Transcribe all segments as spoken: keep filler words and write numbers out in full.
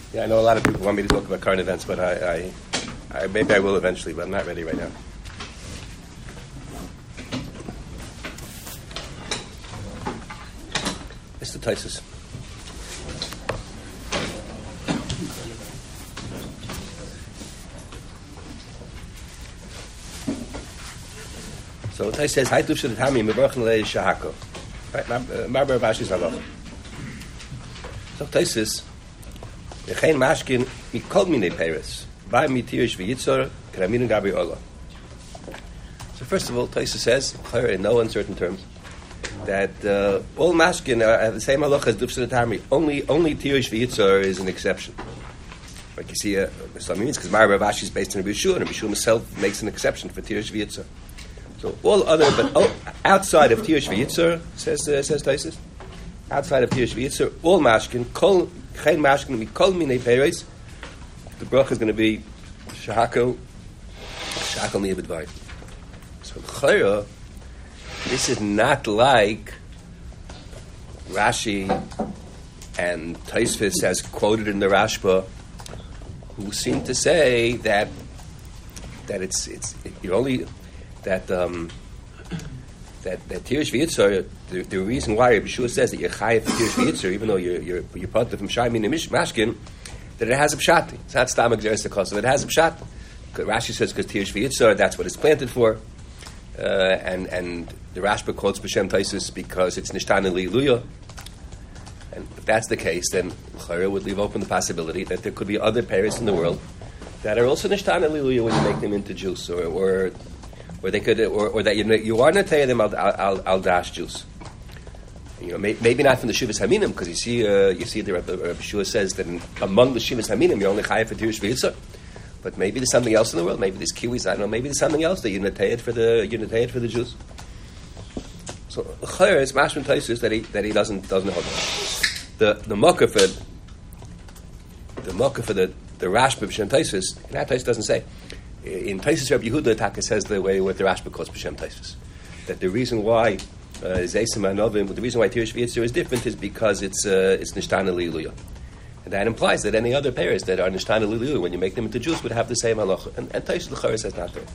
Yeah, I know a lot of people want me to talk about current events, but I, I, I maybe I will eventually, but I'm not ready right now. Mister Taisus. So Taisus says, "Hai tuv shadetami mevarchen le shahako." Right, Marber Vashi's halach. So Taisus. Yechein mashkin mikol minei peres, by mitirish v'yitzor k'raminu gabri ola. So first of all, Taisa says, in no uncertain terms, that uh, all mashkin have the same halacha as dufshin atami. Only only tirish v'yitzor is an exception. Like you see, uh, some means because Mara Rav Ashi is based on Rabbi Yeshua, and Rabbi Yeshua himself makes an exception for tirish v'yitzor. So all other, but oh, outside of tirish v'yitzor, says uh, says Taisa, outside of tirish v'yitzor, all mashkin kol. The bracha is going to be shahako, shahako niyabedvai. So chayra, this is not like Rashi and Tosfos as quoted in the Rashba, who seem to say that that it's it's you only that um, that that tirish v'yitzor. The, the reason why Rabbi Yeshua says that you're chayav for tirish v'yitzor, even though you're you're you're part from shaymin and mashkin, that it has a pshat. It's not stam exeris the it has a pshat. Rashi says because tirish v'yitzor, that's what it's planted for, uh, and and the Rashba quotes b'shem Taisus because it's nishtana li'luya. And if that's the case, then Chayra would leave open the possibility that there could be other pairs in the world that are also nishtana li'luya when you make them into juice, or or, or they could, or, or that you you are not telling them al al al dash juice. You know, may, maybe not from the Shivas Haminim, because you see, uh, you see the Rabbi Yeshua says that in, among the Shivas Haminim you're only chayav for tirish v'yitzor. But maybe there's something else in the world. Maybe there's kiwis. I don't know. Maybe there's something else that you netayed for the you netayed for the Jews. So Chayr is mashman Taisus that he that he doesn't doesn't hold on. The the mocker for the mocker for the the Rashba b'shem Taisus, and that Taisus doesn't say. In Taisus Rabbi Yehuda Taka says the way what the Rashba calls b'shem Taisus, that the reason why. Uh, the reason why tirish v'yitzor is different is because it's uh, it's nishtana li'luya, and that implies that any other pairs that are nishtana li'luya, when you make them into juice, would have the same halacha. And, and Taisus l'chayr says not there.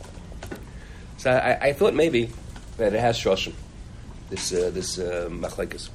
So I, I thought maybe that it has shoshim, this uh, this uh, machlekes,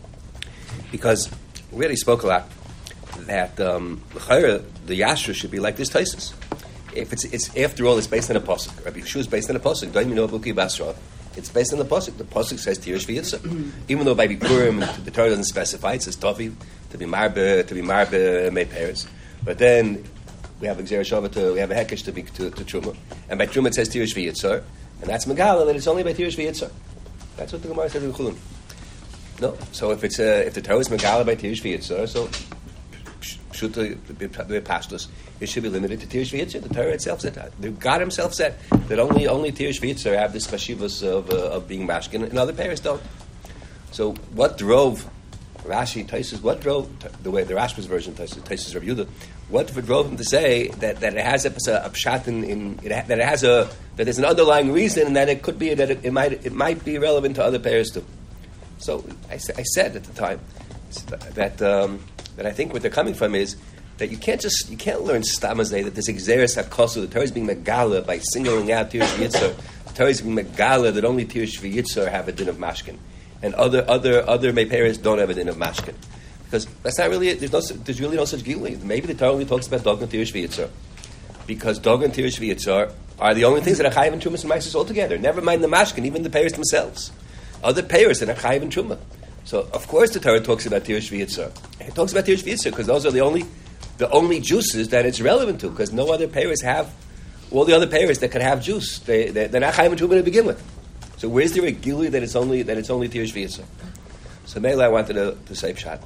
because we already spoke a lot that um, l'chayr the yashra should be like this Taisus. If it's it's after all, it's based on a pasuk. Rabbi Yeshua is based on a pasuk. Don't you know Buki Basra? It's based on the pasuk. The pasuk says tirish v'yitzor, even though by Bikurim the Torah doesn't specify. It says tovi to be marbe to be marbe mei peres. But then we have a gzera shava to we have a hekesh to be to, to truma, and by truma it says tirish v'yitzor, and that's megala that it's only by tirish v'yitzor. That's what the Gemara says in Chulun. No, so if it's uh, if the Torah is megala by tirish v'yitzor, so should the pashtus, it should be limited to tirish v'yitzor. The Torah itself said that. The God Himself said that only only tirish v'yitzor have this chashivas of uh, of being mashkin, and other pairs don't. So what drove Rashi, Taisus? What drove the way the Rashba's version, Taisus, Taisus Rav Yehuda? What drove him to say that, that it has a, a pshat in, in it, that it has a that there's an underlying reason, and that it could be that it, it might it might be relevant to other pairs too. So I, I said at the time that. Um, That I think what they're coming from is that you can't just you can't learn stamazay that this exeris hakosu, the Torah is being megala by singling out tirish v'yitzor. The Torah is being megala that only tirish v'yitzor have a din of mashkin, and other other other meiperes don't have a din of mashkin, because that's not really there's no there's really no such gilui. Maybe the Torah only talks about dog and tirish v'yitzor, because dog and tirish v'yitzor are the only things that are chayiv and trumas and ma'asos altogether. Never mind the mashkin, even the peiros themselves. Other peiros that are chayiv and truma. So, of course, the Torah talks about tirish v'yitzor. It talks about tirish v'yitzor because those are the only, the only juices that it's relevant to. Because no other peiros have all the other peiros that could have juice. They, they they're not chayim and truma to begin with. So, where's there a gilui that it's only that it's only tirish v'yitzor? So, Mela, I wanted to, to say pshat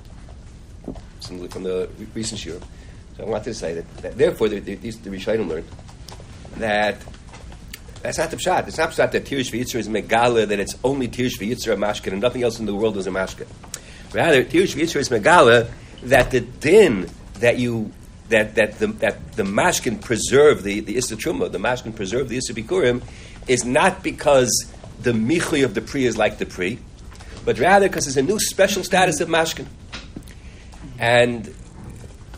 from the recent shiur. So, I wanted to say that, that therefore, the, the, the Rishonim learned that. That's not the pshat. It's not pshat that tirish v'yitzor is megala, that it's only tirish v'yitzor a mashkin and nothing else in the world is a mashkin. Rather, tirish v'yitzor is megala that the din that you that that the that the mashkin preserve the the issa truma, the mashkin preserve the issa bikurim, is not because the michui of the pri is like the pri, but rather because there's a new special status of mashkin. And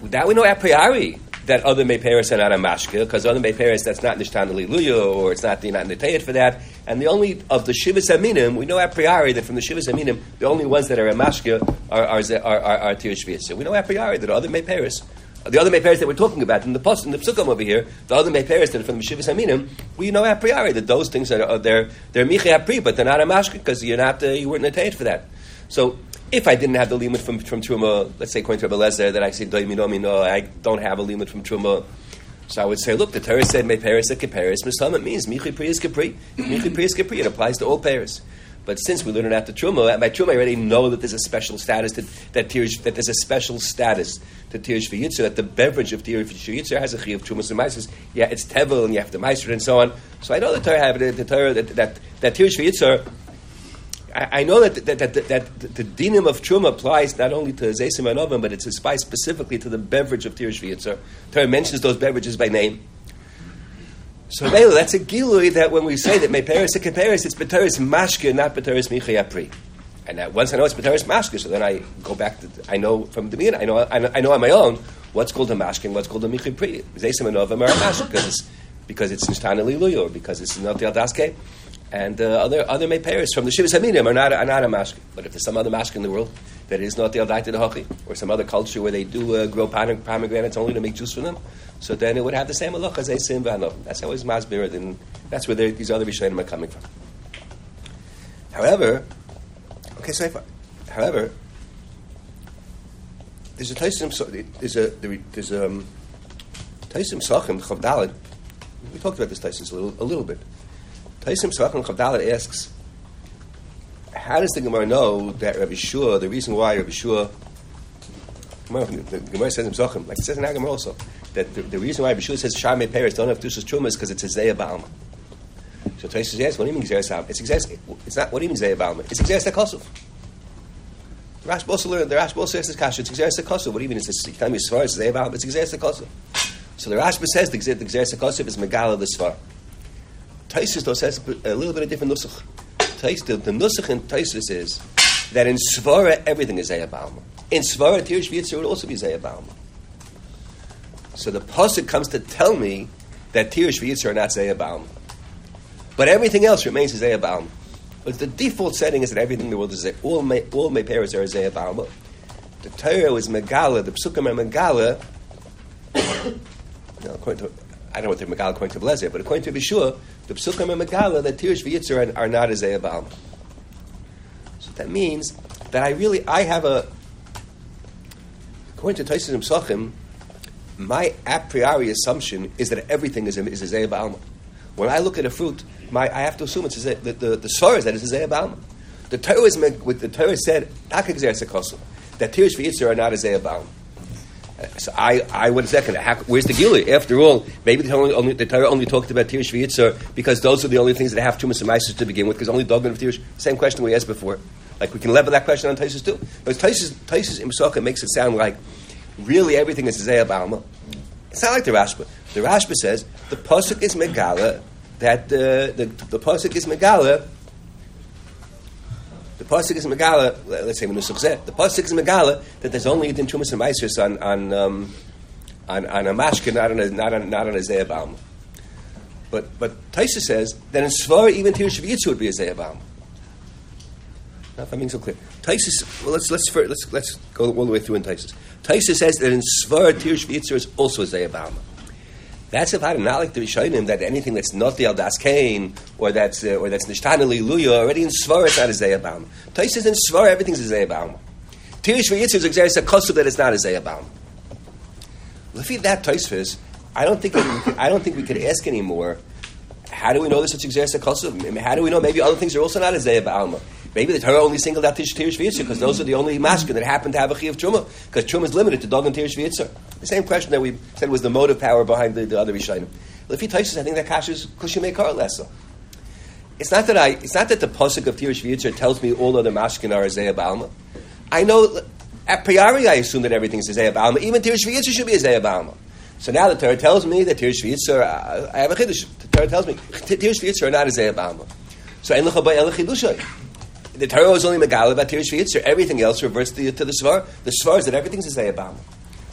that we know a priori that other Meperis are not a mashke, because other Meperis, that's not Nishtan Liluya, or it's not, they're not Netayat for that. And the only, of the Shivas Aminim, we know a priori that from the Shivas Aminim, the only ones that are a mashke are, are, are, are, are Tir Shviat. So we know a priori that other Meperis, the other Meperis that we're talking about in the post, in the Psukim over here, the other Meperis that are from the Shivas Aminim, we know a priori that those things are, are they're, they're Michi Apri, but they're not a mashke, because you're not, uh, you weren't Netayat for that. So, if I didn't have the limit from, from Truma, let's say according to Rebbe Lezer, that I say, no, I don't have a limit from Truma, so I would say, look, the Torah said, me Paris a Keparis, Misam, it means, Michi Pri is Kepri, Michi Pri is Kepri, it applies to all Paris. But since we learn it after Truma, by Truma I already know that there's a special status, to, that, tirish, that there's a special status to Tirish V'Yitzur, that the beverage of Tirish V'Yitzur has a Chi of Trumas and Meises. Yeah, it's Tevel, and you have to Meiser and so on. So I know the Torah have it, the Torah, that, that, that Tirish V'Yitzur, I know that that, that, that, that the dinim of truma applies not only to zeisim and oven, but it's applies specifically to the beverage of tirish v'yitzur. Torah mentions those beverages by name. So that's a gilui that when we say that meperis and keperis, it's beteris mashke, not beteris michi apri. And that once I know it's beteris mashke, so then I go back to I know from the beginning. I know I know, I know on my own what's called a mashke and what's called a michi pri. Zeisim and oven are a mashke because it's because it's nishtana liluyo, or because it's not the aldaske. And uh, other other meperis from the Shivas Haminim are not, are not a mashke. But if there's some other mashke in the world that is not the Aldaita the Hachi, or some other culture where they do uh, grow pomegranates only to make juice from them, so then it would have the same halacha as Eisim v'Hanov. That's how it's masbir, and that's where these other Rishonim are coming from. However, okay, so if, however, there's a Taisim, there's a there's a um, Taisim Sachim Chav Daled. We talked about this Taisim a little a little bit. Taisim Sachim Chav Daled asks, how does the Gemara know that Rabbi Shua, the reason why Rabbi Shua, the Gemara says in Sachim, like it says in our Gemara also, that the, the reason why Rabbi Shua says Sharmei Peres don't have Dushas Truma is because it's a Zeya Ba'alma. So Taisim asks, what do you mean Zeya Ba'alma? It's exactly, it's not, what do you mean Zeya Ba'alma? It's Exeris HaKosov. The Rashi also learned, the Rashi also says Kasha, it's Exeris HaKosov. What do you mean? It's a, you tell me Svar, it's Zeya Ba'alma, it's Exeris HaKosov. So the Rashi says the Exeris HaKosov is Megala the Svar. Taisus though says a little bit of different nusach. The, the nusach in Taisus is that in Svara everything is Zeya Ba'alma. In Svara Tirish V'Yitzur would also be Zeya Ba'alma. So the pasuk comes to tell me that Tirish V'Yitzur are not Zeya Ba'alma, but everything else remains Zeya Ba'alma. But the default setting is that everything in the world is Zeya. All my all my parents are Zeya Ba'alma. The Torah is Megala. The Psukim are Megala. No, according to I don't know what they're Megala according to Blezer, but according to Bishua, the Psukim and Megala, that Tirish V'Yitzur are, are not a Zeya Ba'alma. So that means that I really, I have a, according to Taisus and Psachim, my a priori assumption is that everything is a, is a Zeya Ba'alma. When I look at a fruit, my, I have to assume it's a, the, the, the Sor is that it's a Zeya Ba'alma. The Torah is, with the Torah said, that Tirish V'Yitzur are not a Zeya Ba'alma. So I, I would second. Where's the Gili? After all, maybe the, only, only, the Torah only talked about Tirish V'Yitzur because those are the only things that have Tumas and Meisus to begin with. Because only Dogan of Tirish. Same question we asked before. Like we can level that question on Taisus too. But Taisus, Taisus Imsoka makes it sound like really everything is Zeya Ba'alma. It's not like the Rashba. The Rashba says the pasuk is Megala that uh, the the pasuk is Megala. The pasuk is Megala. Let's say Menusach Zeh. The pasuk is Megala that there's only Yidin Tumas and Meisus on on um, on on a mashke, not on a not on not on a Zeya Ba'alma. But but Taisa says that in Svar even Tirish V'Yitzur would be a Zeya Ba'alma. Not if I'm being so clear. Taisa, well, let's let's let's let's go all the way through in Taisa. Taisa says that in Svar Tirish V'Yitzur is also a Zeya Ba'alma. That's if I not like the Rishonim that anything that's not the Aldas Kain or that's uh, or that's Nishtana Liluya already in Svar it's not a Zeya Ba'alma. Taisa says in Svar everything's a Zeya Ba'alma. Tirish V'Yitzur is exactly a kosov that it's not a Zeya Ba'alma. If you that Taisa, I don't think we could, I don't think we could ask anymore. How do we know this is exactly a kosov? How do we know maybe other things are also not a Zeya Ba'alma? Maybe the Torah only singled out Tirish V'Yitzur because those are the only mashkin that happen to have a chi of truma. Because truma is limited to dog and Tirish V'Yitzur. The same question that we said was the motive power behind the, the other Rishonim. Well, if he touches, I think that kashes kushimei kar lessa. It's not that I. It's not that the pasuk of Tirish V'Yitzur tells me all other mashkin are a Zeya Ba'alma. I know a priori I assume that everything is a Zeya Ba'alma. Even Tirish V'Yitzur should be a Zeya Ba'alma. So now the Torah tells me that Tirish V'Yitzur. Uh, I have a chiddush. The Torah tells me Tirish V'Yitzur are not a Zeya Ba'alma. So ein lecha ba'el chidushay. The Torah was only Megala about Tirish V'Yitzur. Everything else reverts to, to the Svar. The Svar is that everything's a Zeya Ba'alma.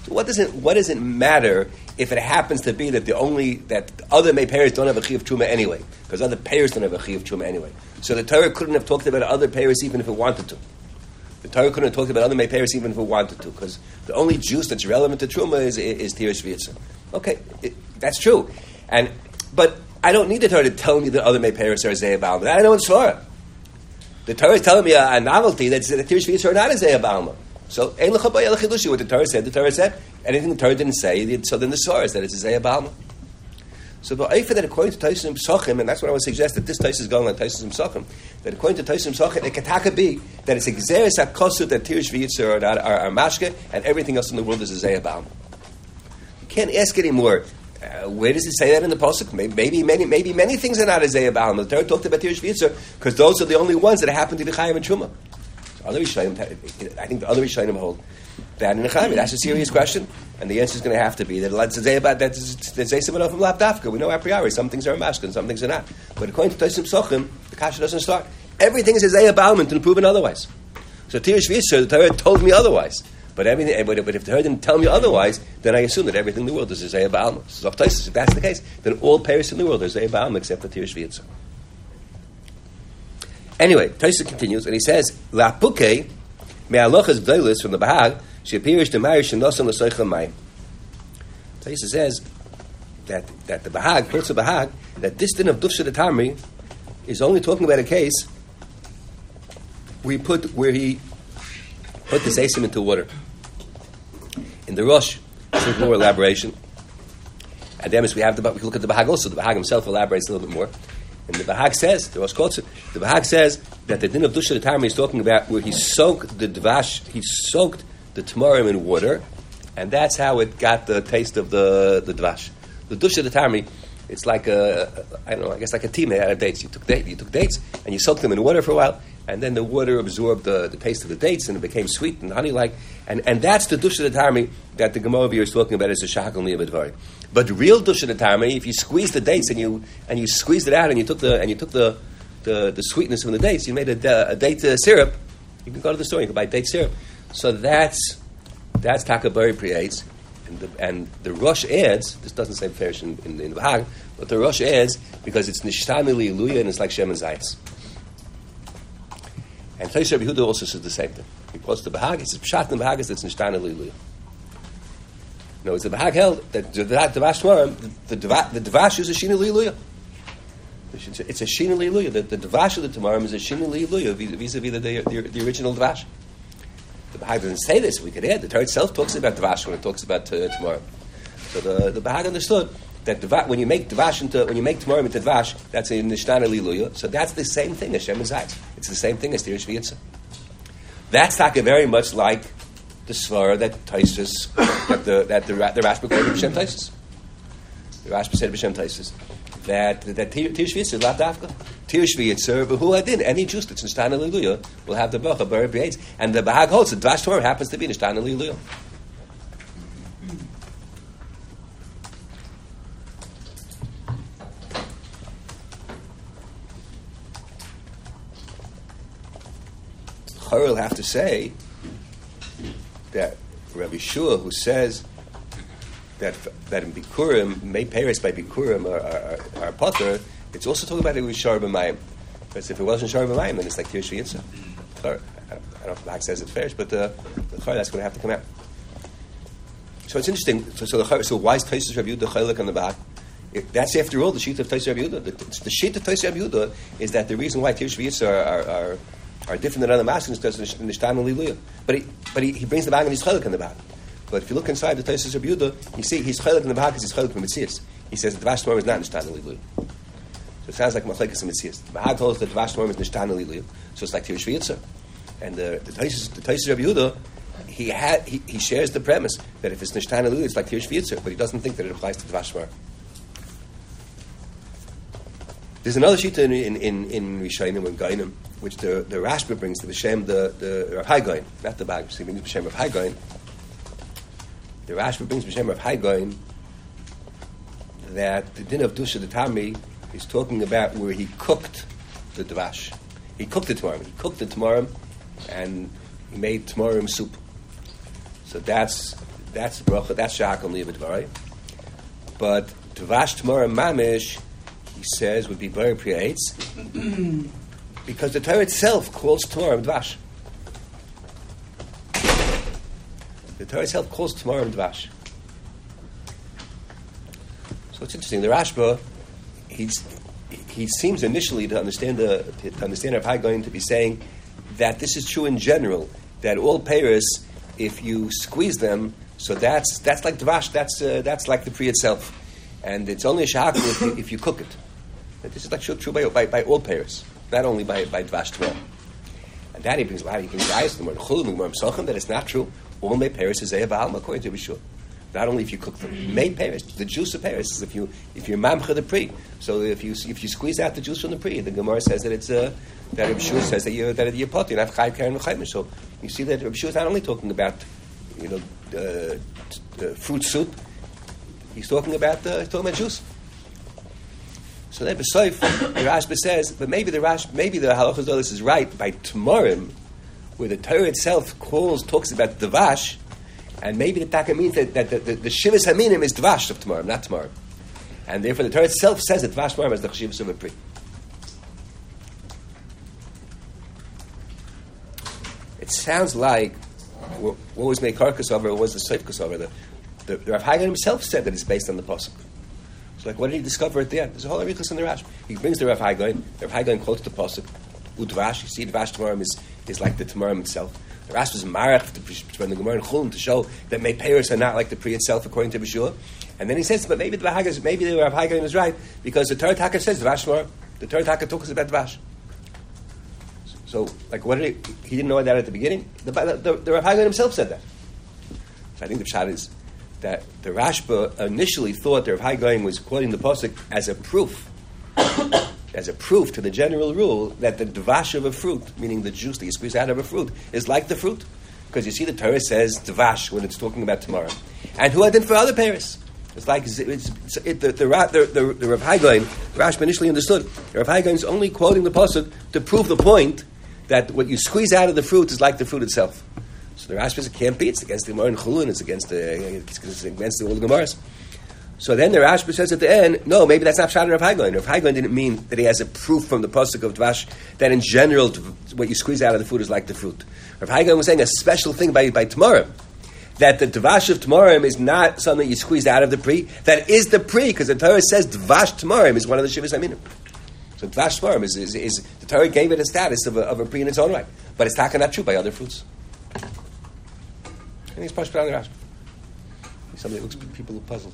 what does it what does it matter if it happens to be that the only that other may payers don't have a chiyuv truma anyway, because other payers don't have a chiyuv truma anyway. So the Torah couldn't have talked about other payers even if it wanted to. The Torah couldn't have talked about other may payers even if it wanted to, because the only juice that's relevant to truma is is tirish v'yitzur. Okay, it, that's true, and but I don't need the Torah to tell me that other may payers are zeh b'alma. I know it's Torah. The Torah is telling me a, a novelty that's that tirish v'yitzur are not a zeh b'alma. So, ein l'cha b'yel chidushi. What the Torah said, the Torah said. Anything the Torah didn't say, so then the Sora is that it's a Zayah B'alma. So, the Eifa that according to Taisim Psachim, and that's what I would suggest that this Taisim is going on Taisim Psachim, that according to Taisim Psachim, it can taka be that it's Exeris HaKosut, that Tirish V'yitzur are, are, are Mashke, and everything else in the world is a Zayah B'alma. You can't ask anymore. Uh, where does it say that in the pasuk? Maybe, maybe many, maybe many things are not a Zayah B'alma. The Torah talked about Tirish V'yitzur because those are the only ones that happen to be Chayim and Truma. So other Rishonim, I think the other Rishonim hold that in the Chayim. That's a serious question, and the answer is going to have to be that let's say about that. There's a similar from Lapdafka. We know a priori some things are mashkin, and some things are not. But according to Taisim Psachim, the kasha doesn't start. Everything is a Zayah B'alma until proven otherwise. So Tirish V'yitzur, the Torah told me otherwise. But everything, but if the Torah didn't tell me otherwise, then I assume that everything in the world is a Zayah B'alma. So if that's the case, then all payers in the world are Zayah B'alma except for Tirish V'yitzur. Anyway, Taisa continues, and he says, "La'puke me'alochas v'dolis from the Bahag she appears to marry shenosan l'soicha mayim." Taisa says that that the Bahag, quotes the Bahag, that this din of dufsha d'tamri is only talking about a case where he put where he put the sesim into water. In the Rosh, there's more elaboration. And then as we have the, we can look at the Bahag also. The Bahag himself elaborates a little bit more. And the Bahag says, the Rosh quotes it, the Bahag says that the din of Dusha D'Tamri is talking about where he soaked the dvash, he soaked the tamarim in water, and that's how it got the taste of the, the dvash. The Dusha D'Tamri, it's like a, I don't know, I guess like a tea made out of dates. You took, date, you took dates, and you soaked them in water for a while, and then the water absorbed the, the taste of the dates, and it became sweet and honey-like, and, and that's the Dusha D'Tamri that the Gemara over here is talking about as a shachal niyabadvari. But real dusha d'tamri, if you squeeze the dates and you and you squeezed it out and you took the and you took the the, the sweetness from the dates, you made a, a date uh, syrup. You can go to the store, you can buy date syrup. So that's that's takabari priates, and the and the Rosh adds. This doesn't say perish in, in, in the Bahag, but the Rosh adds because it's nishtanu li'luya and it's like shem and zayis. And Taish Rabbi Yehuda also says the same thing. He quotes the Bahag. He says pshat in the Bahag is it's nishtanu li'luya. No, it's the Bahag held that the Dvash Tamarim, the the Dvash is a Shina Li'luya. It's a Shina Li'luya. The, the Dvash of the Tamarim is a Shina Li'luya vis-a-vis the, the, the, the original Dvash. The Bahag doesn't say this. We could add. The Torah itself talks about Dvash when it talks about uh, Tamarim. So the, the Bahag understood that Dvash, when you make Dvash into when you make Tamarim into Dvash, that's a Nishtana Li'luya. So that's the same thing as Shem and Zayis. It's the same thing as Tirish V'yitzur. That's taka very much like the svara that Taisus, that the that the the Rashba quoted b'Shem Taisus. The Rashba said b'Shem Taisus that that Tirish V'yitzur lav dafka Tirish V'yitzur b'hu hadin, any juice that's nishtana li'luya will have the bracha bar b'yetz, and the Bahag holds the Dvash Torah happens to be nishtana li'luya. Chayil will have to say that Rabbi Shua, who says that that in Bikurim, may Paris by Bikurim are, are, are potter, it's also talking about it with Shar B'mayim. Because if it wasn't Shar B'mayim, then it's like Tirish V'yitzur. I don't know if the Bahag says it's fair, but uh, the Chayil, that's going to have to come out. So it's interesting. So, so, the Chayil, so why is Taisus Rabbi Yehuda Chaylik on the Bahag? It, that's after all the sheet of Taisus Rabbi Yehuda. The, the sheet of Taisus Rabbi Yehuda is that the reason why Tirish V'yitzur are, are, are are different than other maskins because of the Nishtana Li'luya. But he, but he, he brings the Bahag and he's Chaylik in the Bahag. But if you look inside the Taisus Rabbi Yehuda, you see he's Chaylik in the Bahag because he's Chaylik in Metzias. He says the Dvash Tamarim is not Nishtana Li'luya. So it sounds like Machlekes and Metzias. The Bahag holds that the Dvash Tamarim is Nishtana Li'luya. So it's like Tirish V'yitzur. And the the Taisus the Taisus Rabbi Yehuda, he had he, he shares the premise that if it's Nishtana Li'luya, it's like Tirish V'yitzur, but he doesn't think that it applies to the Dvash Tamarim. There's another shita in in in, in Rishonim and Gainim, which the the Rashba brings to B'Shem the the Rav Hai Gaon, not the Bahag. He brings B'Shem Rav Hai Gaon. The Rashba brings B'Shem Rav Hai Gaon that the din of Dusha D'Tamri is talking about where he cooked the Dvash. He cooked the Tamarim. He cooked the Tamarim, and he made Tamarim soup. So that's that's bracha. That's shakal niyavadvarai. But dvash tomorrow mamish, he says, would be very priya eitz, because the Torah itself calls tomorrow dvash. The Torah itself calls tomorrow dvash. So it's interesting. The Rashba, he's he seems initially to understand the to understand Rav Hai Gaon to be saying that this is true in general, that all peiros, if you squeeze them, so that's that's like dvash, that's uh, that's like the pri itself, and it's only a shahakal if, you, if you cook it. But this is like true, true by, by, by all peiros, not only by by dvash tomorrow. And that he brings he brings ayos the more chulum the more psachim that it's not true. All mei peiros is ze'ev according to Bishur. Not only if you cook them, made peiros, the juice of peiros is if you if you're mamcha the pri. So if you if you squeeze out the juice from the pri, the Gemara says that it's uh, that Reb Shua says that you're that you're potter, you're not chayiv karen v'chayim. So you see that Reb Shua is not only talking about you know uh, t- uh, fruit soup, he's talking about uh, he's talking about juice. So then B'soif, the Rashba says, but maybe the Rash, maybe the halachas though this is right by Tamarim, where the Torah itself calls talks about dvash. And maybe the taka means that, that the, the, the shivas haminim is dvash of tomorrow, not tomorrow. And therefore the Torah itself says that dvash tomorrow is the shivas of a pri. It sounds like what, what was made karkas over was the seif kosover. The, the, the Rav Hai Gaon himself said that it's based on the pasuk. So like, what did he discover at the end? There's a whole arichas in the Rash. He brings the Rav Hai Gaon. The Rav Hai Gaon quotes the pasuk. Udvash. You see, dvash tomorrow is is like the tomorrow itself. The Rash was marach when the Gemara in Chulin to show that may peiros are not like the pri itself according to Bishur. And then he says, but maybe the Rav Hai Gaon, maybe the Rav Hai Gaon is right because the Torah Taka says dvash tomorrow. The Torah Taka talks about dvash. So, like, what did he? He didn't know that at the beginning. The the, the, the Rav Hai Gaon himself said that. So I think the pshat is that the Rashba initially thought that Rav Hai Gaon was quoting the pasuk as a proof. As a proof to the general rule that the dvash of a fruit, meaning the juice that you squeeze out of a fruit, is like the fruit. Because you see the Torah says dvash when it's talking about tomorrow. And who had done for other pairs? It's like it's, it's, it, the, the, the, the, the Rav Hai Gaon, Rashba initially understood, Rav Hai Gaon is only quoting the pasuk to prove the point that what you squeeze out of the fruit is like the fruit itself. So the Rashba says it can't be, it's against the Gemara in Chulun, it's against the, it's against the, all the Gemaras. So then the Rashba says at the end, no, maybe that's not Pshat in Rav Hai Gaon. Rav Hai Gaon didn't mean that he has a proof from the pasuk of Dvash that in general what you squeeze out of the food is like the fruit. Rav Hai Gaon was saying a special thing by, by Tamarim, that the Dvash of Tamarim is not something you squeeze out of the pri, that is the pri, because the Torah says Dvash Tamarim is one of the Shivas Aminim. So Dvash Tamarim is, is, is, the Torah gave it a status of a, of a pri in its own right, but it's not true by other fruits. I think it's Pashut on the Rashba. Somebody looks, people look puzzled.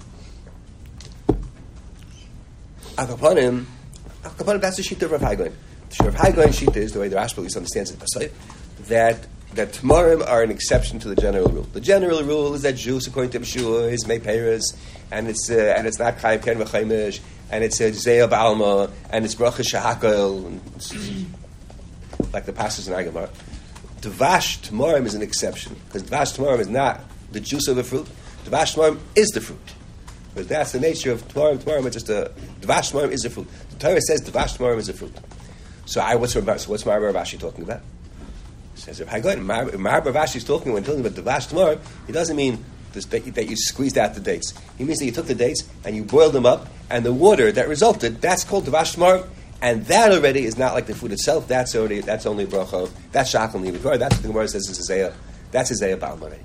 Akapanim, Akapanim, that's the sheet of Rav Hai Gaon. The Rav Hai Gaon sheet is, the way the Rashba at least understands it, that that Tamarim are an exception to the general rule. The general rule is that juice, according to Bishur, is mei peiros, and it's uh, and it's not chayiv ken v'chaimish, and it's a zeya b'alma, and it's bracha shahakol, like the passages in Agamar. Dvash Tamarim is an exception because Dvash Tamarim is not the juice of the fruit. Dvash Tamarim is the fruit. But that's the nature of Tamarim. Tamarim is just a Dvash Tamarim is a fruit. The Torah says Dvash Tamarim is a fruit. So I what's so what's Mar Rav Ashi talking about? He says if I go Mar Rav Ashi is talking when talking about Dvash Tamarim, he doesn't mean this, that, that you squeezed out the dates. He means that you took the dates and you boiled them up, and the water that resulted, that's called Dvash Tamarim, and that already is not like the food itself. That's already that's only bracha. That's shakal nivit. That's what the Gemara says is Isaiah. That's Isaiah Baal already.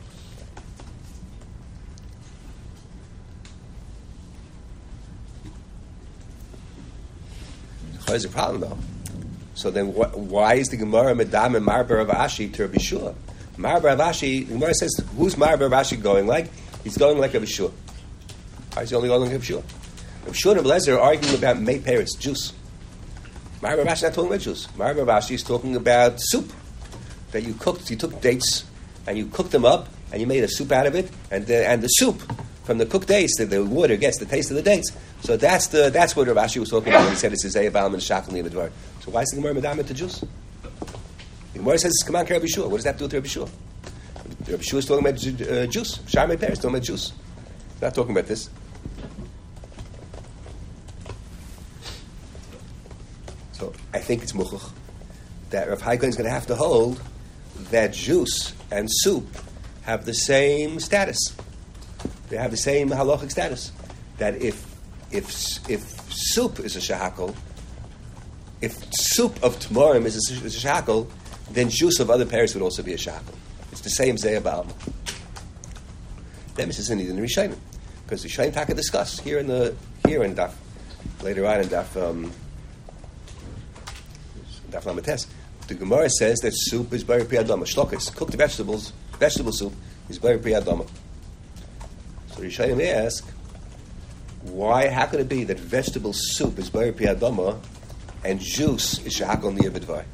There's a problem though. So then, wh- why is the Gemara Medam and Mar Rav Ashi to Rabbi Shua? Mar Rav Ashi, the Gemara says, who's Mar Rav Ashi going like? He's going like Rabbi Shua. Why is he only going like Rabbi Shua? Rabbi Shua and Rabbi Lezer are arguing about mei peiros, juice. Mar Rav Ashi is not talking about juice. Mar Rav Ashi is talking about soup that you cooked. You took dates and you cooked them up and you made a soup out of it, and the, and the soup from the cooked dates, the, the water gets the taste of the dates. So that's the that's what Rav Ashi was talking about when he said it's Isaiah Baal and Shakal Nivadvar. So why is the Gemara Medam to juice? The Gemara says it's Kaman Rabbi Shua. What does that have to do with Rabbi Shua? Rabbi Shua is talking about uh, juice. Shar Mei Peiros talking about juice. He's not talking about this. So I think it's muchach that Rav Hai Gaon is going to have to hold that juice and soup have the same status. They have the same halachic status. That if if if soup is a shahakol, if soup of tamarim is a, is a shahakol, then juice of other pears would also be a shahakol. It's the same zeh ba'alma. That is in the Rishonim, because the Rishonim Taka discuss here in the here in Daf later on in Daf um, Daf Lamates. The Gemara says that soup is bari pri adama. Shlokas, cooked vegetables, vegetable soup is bari pri adama. So the Rishonim ask, why? How could it be that vegetable soup is bari pri adama and juice is shahakol niyah b'dvar?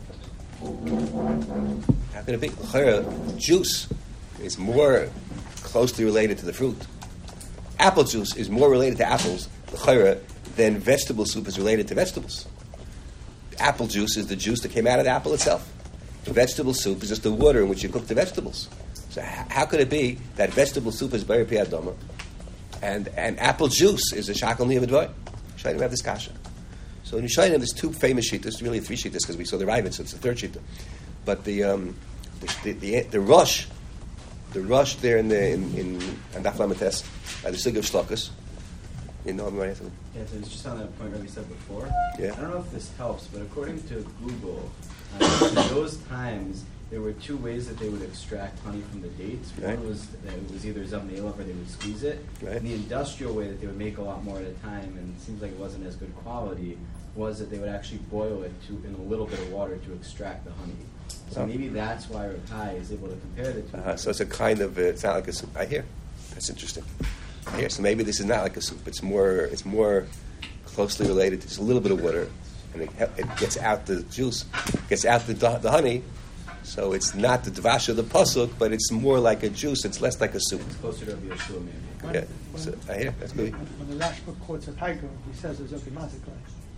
How could it be? Juice is more closely related to the fruit. Apple juice is more related to apples than vegetable soup is related to vegetables. Apple juice is the juice that came out of the apple itself. The vegetable soup is just the water in which you cook the vegetables. So how could it be that vegetable soup is bari pri adama and and apple juice is a shakal niyah b'dvar? Shaitim have this kasha. So in Shaitim there's two famous shittas, really three shittas because we saw the Ravid, so it's the third shitta. But the um, the, the, the the rush, the rush there in the in in Daf Lamates by the Sig of Shlokas. You know what I'm Yeah, so it's just on that point that we said before. Yeah. I don't know if this helps, but according to Google, uh, in those times there were two ways that they would extract honey from the dates. Right. One was that it was either zamneilov or they would squeeze it. Right. And the industrial way that they would make a lot more at a time, and it seems like it wasn't as good quality, was that they would actually boil it to in a little bit of water to extract the honey. So Oh. maybe that's why Rav Hai is able to compare the two. Uh-huh. So it's a kind of uh, it's not like a soup. I hear. That's interesting. I hear. So maybe this is not like a soup. It's more it's more closely related to just a little bit of water, and it, it gets out the juice, gets out the the honey. So it's not the dvash of the pasuk, but it's more like a juice. It's less like a soup. It's closer to a Yeshua maybe. When, Yeah. when, So I hear. That's good. when, when the Rashba quotes a tiger, he says it's okay maziklah.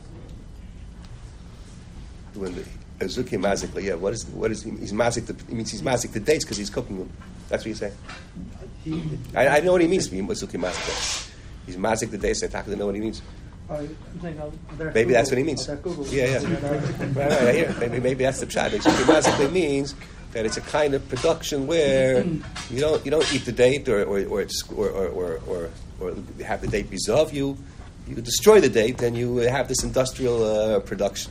When the azuki mazikla, yeah. What is what is he's mazik? The, he means he's mazik the dates because he's cooking them. That's what you say. He, I, I know what he means. Azuki mazikla. He's mazik the dates. I talk know what he means. uh, I'm saying, uh, there Maybe Google, that's what he means. uh, there Google. Yeah, yeah. Right, right. I hear. Maybe maybe that's the pshat. Azuki mazikla means that it's a kind of production where you don't you don't eat the date or or or it's, or, or, or, or or have the date resolve you. You destroy the date, and you have this industrial uh, production.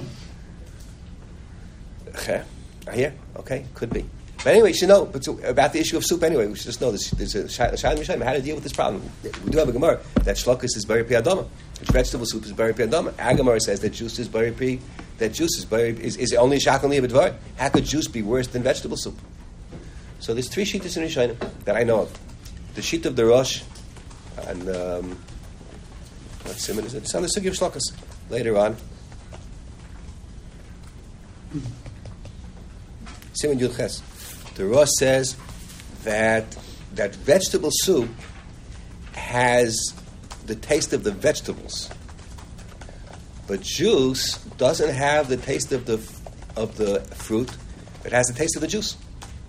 Okay, I hear. Okay, could be. But anyway, you should know but so, about the issue of soup anyway. We should just know this, there's a Shalim Yishayim, how to deal with this problem. We do have a Gemara that shlokas is bari pri adama, which vegetable soup is bari pri adama. Our Gemara says that juice is bari pri, that juice is bari, is, is only shakal niyah b'dvar. How could juice be worse than vegetable soup? So there's three shittas in Yishayim that I know of. The sheet of the Rosh, and um, what simon is it? It's on the Sugi of Shlokas later on. Simon Yud Ches. The Rosh says that that vegetable soup has the taste of the vegetables, but juice doesn't have the taste of the of the fruit. It has the taste of the juice.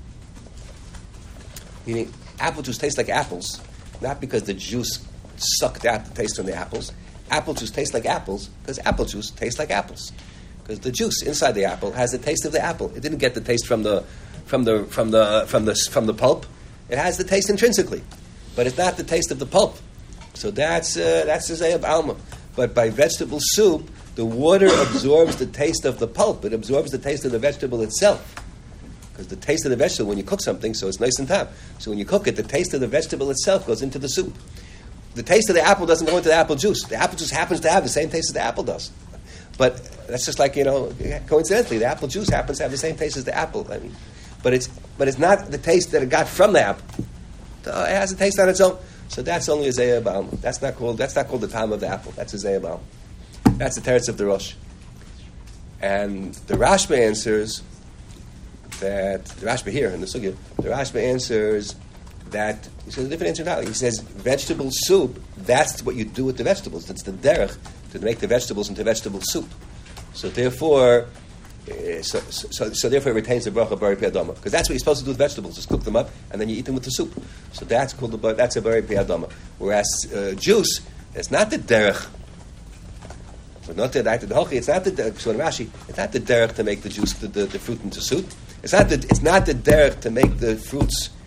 Meaning, apple juice tastes like apples, not because the juice sucked out the taste from the apples. Apple juice tastes like apples because apple juice tastes like apples. Because the juice inside the apple has the taste of the apple. It didn't get the taste from the from the from the from the from the pulp. It has the taste intrinsically, but it's not the taste of the pulp. So that's uh, that's the Zayab Alma. But by vegetable soup, the water absorbs the taste of the pulp. It absorbs the taste of the vegetable itself. Because the taste of the vegetable, when you cook something, so it's nice and top. So when you cook it, the taste of the vegetable itself goes into the soup. The taste of the apple doesn't go into the apple juice. The apple juice happens to have the same taste as the apple does. But that's just like, you know, coincidentally, the apple juice happens to have the same taste as the apple. I mean, but it's but it's not the taste that it got from the apple. It has a taste on its own. So that's only a Zayah Ba'alma. That's not called that's not called the time of the apple. That's a Zayah Ba'alma. That's the teretz of the Rosh. And the Rashba answers that the Rashba here in the Sugya, the Rashba answers that he says a different answer entirely. He says vegetable soup, that's what you do with the vegetables. That's the derech to make the vegetables into vegetable soup. So therefore, uh, so, so, so therefore it retains the bracha bari pri adama, because that's what you're supposed to do with vegetables: just cook them up and then you eat them with the soup. So that's called the that's a bari pri adama. Whereas uh, juice, it's not the derech. But not the the hochi. It's not the so Rashi. It's not the derech to make the juice, the, the, the fruit into soup. It's not the it's not the derech to make the fruits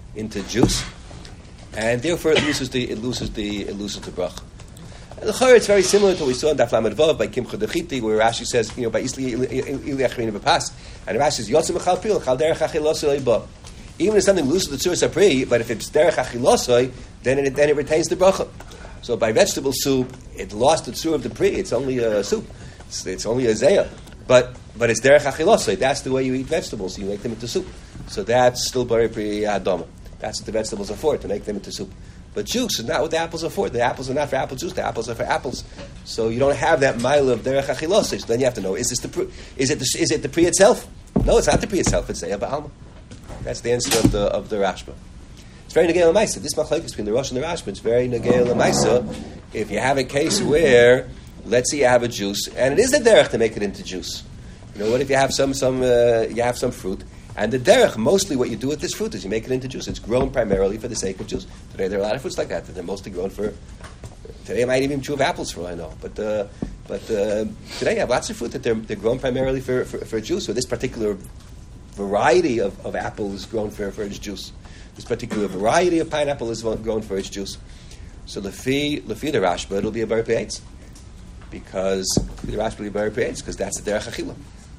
into juice, and therefore it loses the it loses the it loses the bracha. And the Chayr, it's very similar to what we saw in Daf Lamed Vav by Kimcha Dechiti, where Rashi says, you know, by Isli Ili Achrina B'Pas, and Rashi says, Yotzim Echal Pil, Chal Derech Achilosoi Ba. Even if something loses the Tzuras HaPri, but if it's Derech Achilosoi, then it, then it retains the bracha. So by vegetable soup, it lost the Tzur of the Pri, it's only a soup, it's, it's only a Zayah. But but it's Derech Achilosoi, that's the way you eat vegetables, you make them into soup. So that's still Bari Pri Adama. That's what the vegetables are for, to make them into soup. But juice is not what the apples are for. The apples are not for apple juice. The apples are for apples. So you don't have that mile of derech achilosis. So then you have to know: is this the pri, is it the, is it the pri itself? No, it's not the pri itself. It's the Abba Alma. That's the answer of the of the Rashba. It's very negei l'maisa. This machlokes between the Rosh and the Rashba. It's very negei l'maisa. If you have a case where, let's say, you have a juice, and it is the derech to make it into juice. You know what? If you have some some uh, you have some fruit. And the derech, mostly what you do with this fruit is you make it into juice. It's grown primarily for the sake of juice. Today there are a lot of fruits like that that they're mostly grown for. Today it might even be true of apples, for all I know. But uh, but uh, today you have lots of fruit that they're, they're grown primarily for, for, for juice. So this particular variety of, of apple is grown for, for its juice. This particular variety of pineapple is grown for its juice. So lefi lefi the Rashba, it'll be a bar pe'etz. Because the Rashba will be a bar pe'etz, because that's the derech achila.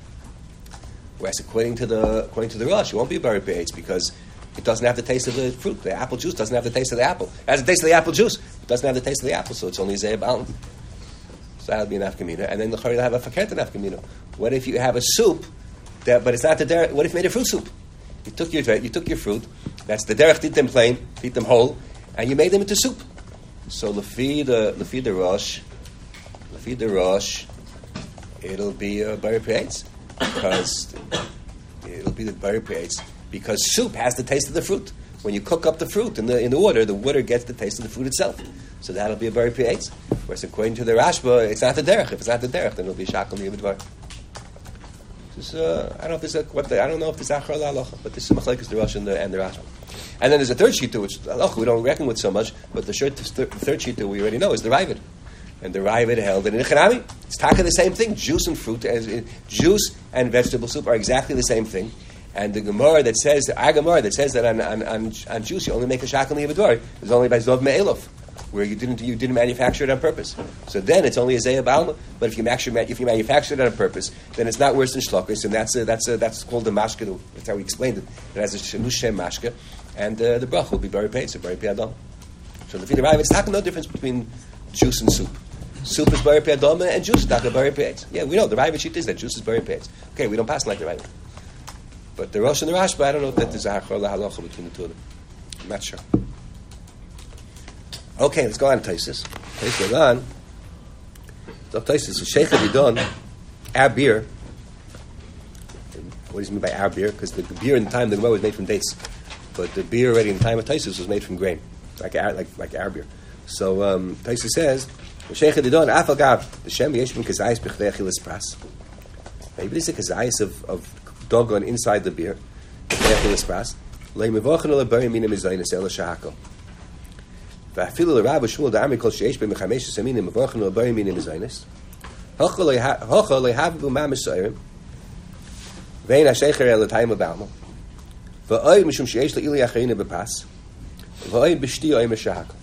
Whereas according to the according to the Rosh, it won't be a bari pe'etz because it doesn't have the taste of the fruit. The apple juice doesn't have the taste of the apple. It has the taste of the apple juice. It doesn't have the taste of the apple, so it's only zeh ba'al. So that'll be an afkamina. And then the Chari will have a fakert afkamina. What if you have a soup, that, but it's not the derech? What if you made a fruit soup? You took your you took your fruit. That's the derech. Eat them plain, eat them whole, and you made them into soup. So lefi the lefi the Rosh, lefi the Rosh, it'll be a bari pe'etz. Because it'll be the bari pe'etz. Because soup has the taste of the fruit. When you cook up the fruit in the in the water, the water gets the taste of the fruit itself. So that'll be a bari pe'etz. Whereas according to the Rashba, it's not the derech. If it's not the derech, then it'll be shakal miyavadvar. Uh, I don't know if this is what the, I don't know if this is achar la'alocha, but this is machlekes the Rosh and the and the Rashba. And then there's a third shita which alocha we don't reckon with so much, but the third, the third shita we already know is the Ravid. And the Ravid held that in Echanami, it's taka the same thing. Juice and fruit, as in, juice and vegetable soup are exactly the same thing. And the Gemara that says, our Gemara that says that on, on, on, on juice you only make a shakal niyavadvar is only by zov me'elof, where you didn't you didn't manufacture it on purpose. So then it's only a zeh ba'alma. But if you manufacture if you manufacture it on purpose, then it's not worse than shlokas, and that's a, that's a, that's called the mashka. That's how we explained it. It has a shenushem mashka, and uh, the brach will be bari pe'etz, bari pe'adam. So the Ravid, it's taka no difference between juice and soup. Soup is bari pe'adama and juice is not bari pe'etz. Yeah, we know the Ravid sheet is that juice is bari pe'etz. Okay, we don't pass like the Ravid. But the Rosh and the Rashba, I don't know if that there's a hachar lahalacha between the two of them. I'm not sure. Okay, let's go on to Taisus. Taisus goes on. So Taisus, so Sheikh Adidon, our beer. What does he mean by our beer? Because the beer in the time of the Gemara was made from dates. But the beer already in the time of Taisus was made from grain. Like our, like, like our beer. So um, Taisus says, Sheikh Adidon, Afal Gav, the Shem Yeshvim Kazayis B'chdei Achilas Pras. Maybe there's a Kazayis of, of dogon inside the beer. Achilas Pras. Lei Mevochen Ola Bari Mina Mizaynis Ela Shahako. V'afilu l'Rav Shmuel da'amri kol sheyesh b'mechamesh saminim mevochen Ola Bari Mina Mizaynis. Hocha lehavu ma misayrim. Vein ha-shecher el l'tayim l'balma. V'oy mishum sheyesh le'ili acharina b'pas. V'oy b'shti oy meshahako.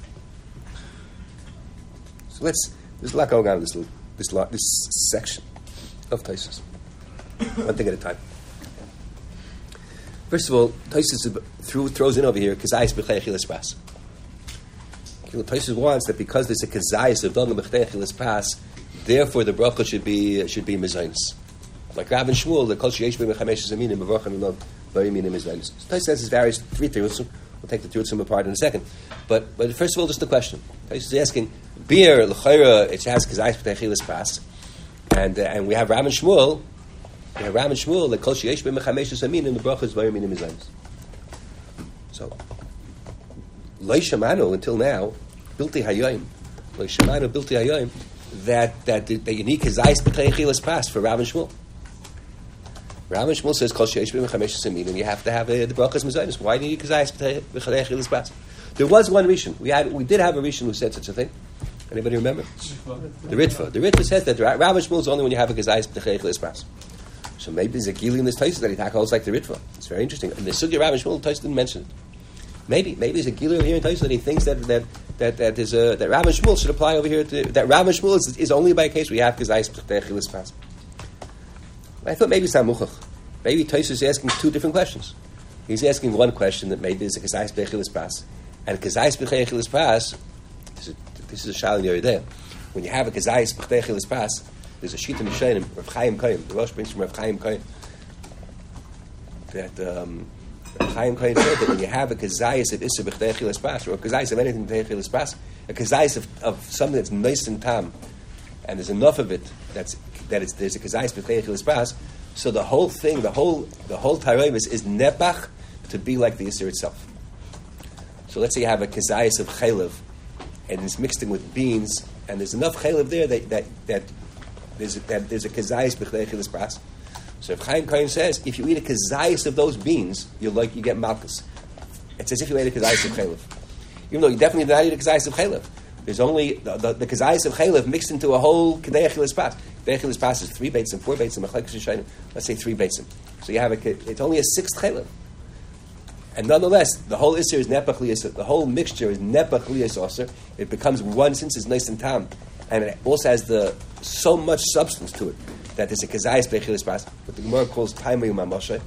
So let's, there's a lot going on in this little, this, lot, this section of Taisus. One thing at a time. First of all, Taisus throws in over here kazayis b'chdei achilas pras. Taisus wants that because there's a kazayis of dogam b'chdei achilas pras, therefore the bracha should be should be mezainis. Like Rav and Shmuel, the kol sheyesh b'mechamesh zaminim b'vorchan lo bari minim mezainis. Taisus has his various three theories. We'll take the terutzim apart in a second. But but first of all, just the question. Taisus is asking beer l'chayra it has kazayis b'chdei achilas pras, and uh, and we have Rav and Shmuel. We have Ram and Shmuel, like Kol Sheyesh B'Mechamesh Samin, and the bracha is Vayir Minim Mizaynis. So, Loi Shamanu until now, Bilti Hayoim, Loi Shamanu Bilti Hayoim, that that the, the unique Kazayis B'Chlei Chilas passed for Ram and Shmuel. Ram and Shmuel says Kol Sheyesh B'Mechamesh Samin, and you have to have uh, the bracha is Mizaynis. Why do you need Kazayis B'Chlei Chilas passed? There was one Rishon. We had we did have a Rishon who said such a thing. Anybody remember? The Ritva. The Ritva says that Ram and Shmuel is only when you have a Kazayis B'Chlei Chilas passed. So maybe there's a gili in this Taisus that he holds like the Ritva. It's very interesting. And the Sugya Rav and Shmuel Taisus didn't mention it. Maybe, maybe there's a gilui over here in Tosfos that he thinks that that that that there's a that Rav and Shmuel should apply over here to that Rav and Shmuel is, is only by a case we have Kazayis B'chtei Achilas Pras. I thought maybe it's not muchach. Maybe Tosfos is asking two different questions. He's asking one question that maybe there's a Kazayis B'chtei Achilas Pras, and Kazayis B'chtei Achilas Pras. This is this is a shal in the idea. When you have a Kazayis B'chtei Achilas Pras, there's a shita mishanim Rav Chaim Kohen. The Rosh brings from Rav Chaim Kohen that. Um, Chaim Kohen said that when you have a kazayis of Issa B'chtei Achilas Pras, or a kazayis of anything B'chtei Achilas Pras, a kazayis of, of something that's nice and tam, and there's enough of it that's that it's there's a kazayis B'chtei Achilas Pras, so the whole thing, the whole the whole taroimus is nepach to be like the Issa itself. So let's say you have a kazayis of chaylev, and it's mixed in with beans, and there's enough chaylev there that that that there's a, that there's a kazayis B'chtei Achilas Pras. So if Chaim Kohen says, if you eat a kazayis of those beans, you're like, you get malchus. It's as if you ate a kazayis of chaylev. Even though you definitely did not eat a kazayis of chaylev. There's only, the, the, the kazayis of chaylev mixed into a whole kedei achilas pas. Kedei achilas pas is three beitzim, four beitzim, let's say three beitzim. So you have a, it's only a sixth chaylev. And nonetheless, the whole isser is nepach liyas, the whole mixture is nepach liyas osir. It becomes one, since it's nice and tam. And it also has the so much substance to it that there's a kazayis bechilas pas, what the Gemara calls taimei u'mamoshe.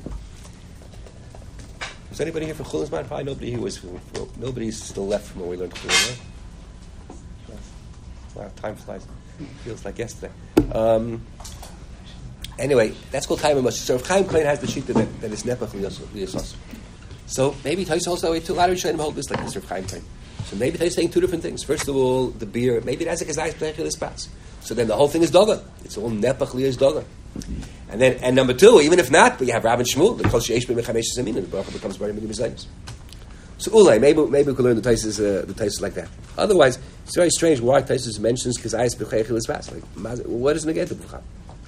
Was anybody here for Chulin Man? Probably nobody here was. Well, nobody's still left from when we learned Chulin. Right? Wow, time flies. Feels like yesterday. Um, anyway, that's called taimei u'mamoshe. So if Chaim Kohen has the sheet that, that is nepach liyas, so maybe Tosfos holds that way too. A lot of Rishonim hold this like this. Rav Chaim Kohen. So maybe they're saying two different things. First of all, the beer, maybe it has a kazayis bechilas pas. So then the whole thing is doga. It's all nepach liyas doga. And then, and number two, even if not, but you have Rav and Shmuel, the kol sheyesh b'mechamesh zamin, and the bracha becomes very many mizayim. So ulay, maybe maybe we could learn the Tosfos uh, the Tosfos like that. Otherwise, it's very strange why Tosfos mentions kazayis bechilas pas. Like, what does negate the bracha?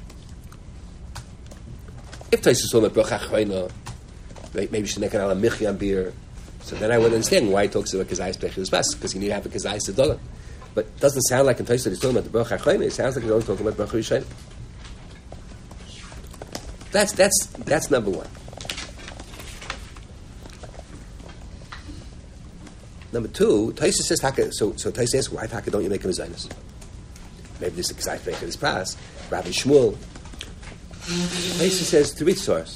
If Tosfos told me bracha chayna, maybe she's making a michi on beer. So then I would understand why he talks about kazayis bechilas pas, because you need to have a kazayis to doga. But it doesn't sound like in Tosfos he's talking about the bracha chayna. It sounds like he's only talking about bracha yishayna. That's that's that's number one. Number two, Tosfos says taka. So so Tosfos says, why taka don't you make him a zaynis? Maybe this is kazayis bechilas pas. Rabbi Shmuel. Tosfos says three sources.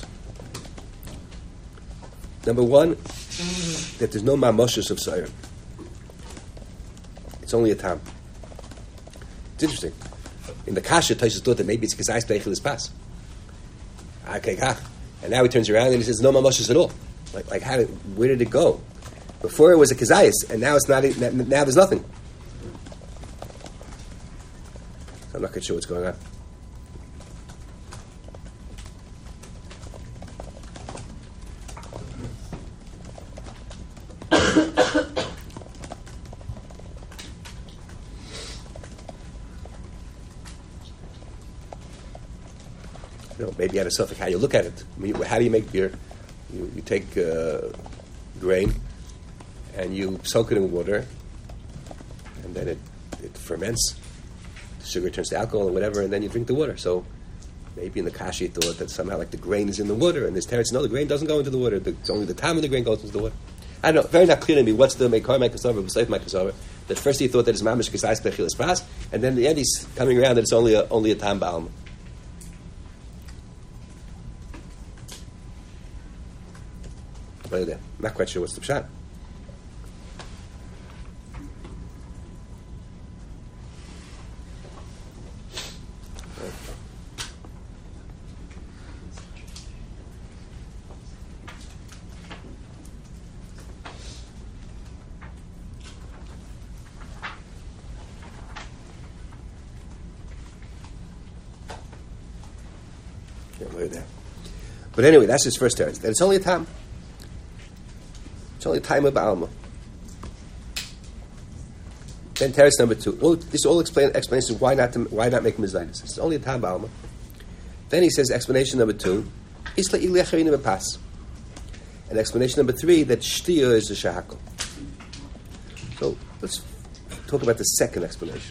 Number one, that there's no mamoshes of sayrim. It's only a tam. It's interesting. In the kasha, Tosfos thought that maybe it's kazayis bechilas pas. Okay, and now he turns around and he says no mamoshes at all. Like, like how? Where did it go? Before it was a kazayis, and now it's not. Now there's nothing. So I'm not quite sure what's going on. You know, maybe out of suffix, how you look at it. I mean, how do you make beer? You, you take uh, grain and you soak it in water, and then it, it ferments. The sugar turns to alcohol and whatever, and then you drink the water. So maybe in the kashi you thought that somehow like the grain is in the water, and this teretz, no, the grain doesn't go into the water. The, it's only the time of the grain goes into the water. I don't know. Very not clear to me what's the meikar ma'kasavar, b'seif ma'kasavar. That first he thought that it's mamish k'sayis bechilas pas, and then in the end he's coming around that it's only a, only a tam ba'alma. I'm not quite sure what's the pshat. Yeah, but anyway, that's his first teretz. That it's only a tam. It's only a time of Ba'alma. Then teretz number two. All, this all explain, explains why not to, why not make mezainis. It's only a time Ba'alma. Then he says explanation number two. Isla ili acharini b'pas. And explanation number three that shtiya is a shahakol. So let's talk about the second explanation.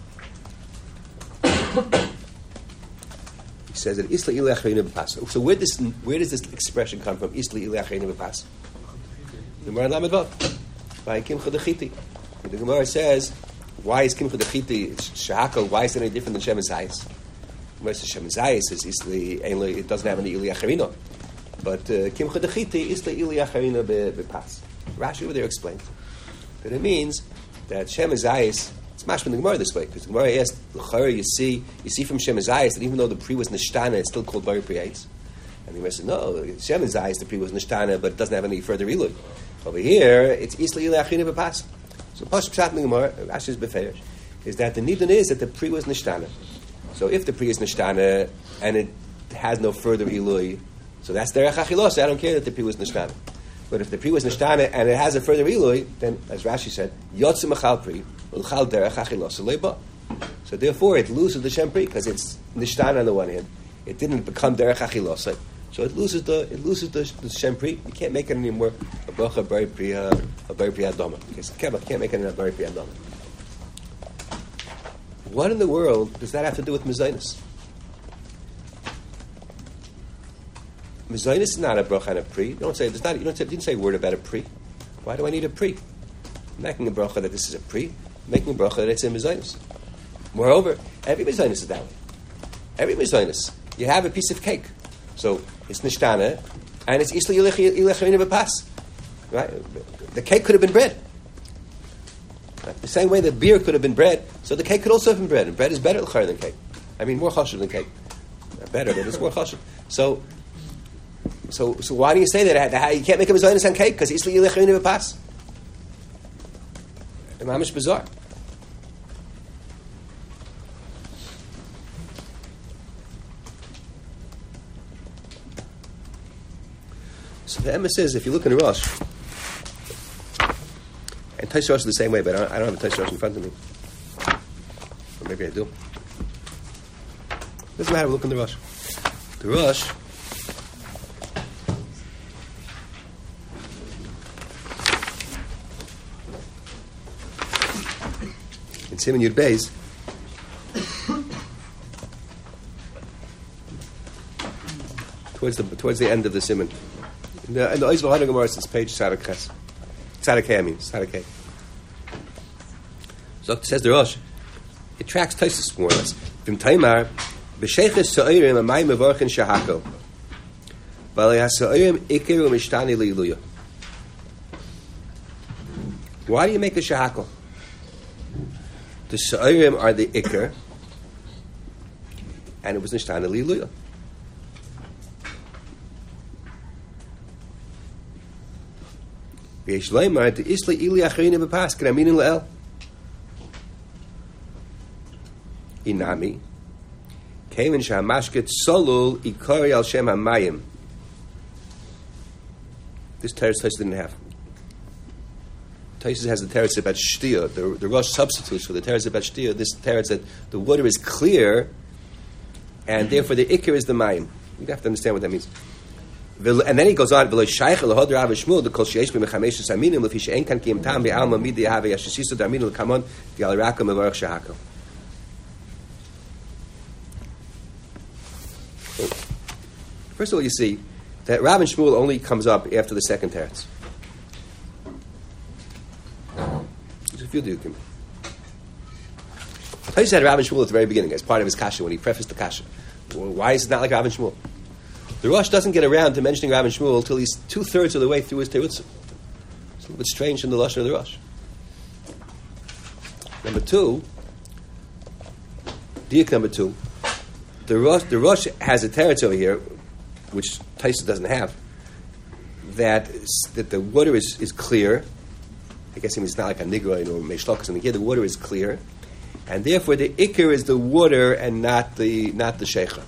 He says that isla ili acharini b'pas. So where does where does this expression come from? Isla ili acharini b'pas. The Gemara in Lamed Vav. By Kimcha Dechiti. The Gemara says, why is Kimcha Dechiti, Shahakal, why is it any different than Shem Zayis? The Shem Zayis is Isli, it doesn't have any Ili Acharina. But uh, Kimcha Dechiti is the Ili Acharina Bepas. Rashi over there explains that it means that Shem Zayis, it's mashma in the Gemara this way, because the Gemara asked, L'chara, you see, you see from Shem Zayis that even though the Pri was Nishtana, it's still called Bar Priyates. And the Gemara said, no, Shem Zayis, the Pri was Nishtana, but it doesn't have any further Ilui. Over here, it's Isli Ili Acharina Bepas. So Pashup Pshat in the Gemara, Rashi's Beferish, is that the Nidun is that the Pri was Nishtana. So if the Pri is Nishtana and it has no further Ilui, so that's Derech Achilos. I don't care that the Pri was Nishtana. But if the Pri was Nishtana and it has a further Ilui, then, as Rashi said, Yotzim Achal Pri, Ulchal Derech Achilos Leiba. So therefore, it loses the Shem Pri, because it's Nishtana on the one hand. It didn't become Derech Achilos. So it loses the it loses the, the Shem Pri. You can't make it anymore a Bracha Bari Priya, a Bari Priya Doma. Because you can't make it a Bari Priya Doma. What in the world does that have to do with Mezainis? Mezainis is not a bracha and a pri. You don't say there's not. You don't say, didn't say a word about a pri. Why do I need a pri? I'm making a bracha that this is a pri. I'm making a bracha that it's a mezainis. Moreover, every mezainis is that way. Every mezainis, you have a piece of cake, so it's nishtana, and it's isli ilechayina b'pas. Right? The cake could have been bread. Right? The same way the beer could have been bread, so the cake could also have been bread. And bread is better than cake. I mean, more chashuv than cake. Not better, but it's more chashuv. So. So, so why do you say that? How, you can't make a mezainis on cake because isli ilechayinu b'pas. The mamish bizarre. So the Emma says, if you look in the Rosh, and Taish Rosh is the same way, but I don't, I don't have a Taish Rosh in front of me. Or maybe I do. Doesn't matter. Look in the Rosh. The Rosh. Simon Yud Beis. Towards the towards the end of the Simon. In the in the Oiz V'Hana Gemara, it's page Tzadik Ches. Tzadik Hey, I mean Tzadik Hey. So it says the Rosh. It tracks Taisus more or less. V'im Taimar b'sheiches sa'orim amay mevorchin shahako. V'alei ha'sa'orim ikir u'mishtani li'luya. Why do you make a shahako? The Sa'orim are the Iker, and it was Nishtana Liluya. V'yesh leimar the Isli Ili Acharina B'pas K'raminin Le'el Inami Kevin Sha'amashket Solul Ikari Al Shem HaMayim. This teretz Taisus didn't have. Taisus has the teretz about shtia. The, the Rosh substitutes for the teretz about shtia. This teretz that the water is clear, and therefore the ikir is the mayim. You have to understand what that means. And then he goes on. V'lo shaykh l'hod Rav Shmuel the kol sheish b'mechamesh saminim l'fi she'en kan ki im tam be'alma midi have yashisiso d'aminu l'kamon v'al raka mevarach shahako. First of all, you see that Rav Shmuel only comes up after the second teretz. If you do, Taisus had Rav Shmuel at the very beginning as part of his kasha when he prefaced the kasha. Well, why is it not like Rav Shmuel? The Rosh doesn't get around to mentioning Rav Shmuel until he's two thirds of the way through his terutzim. It's a little bit strange in the lashon of the Rosh. Number two, diak number two, the Rosh, the Rosh has a teretz over here, which Taisus doesn't have. That that the water is, is clear. I guess it's not like a nigroin or meishlok or something. Here the water is clear, and therefore the ikir is the water and not the not the sheikha.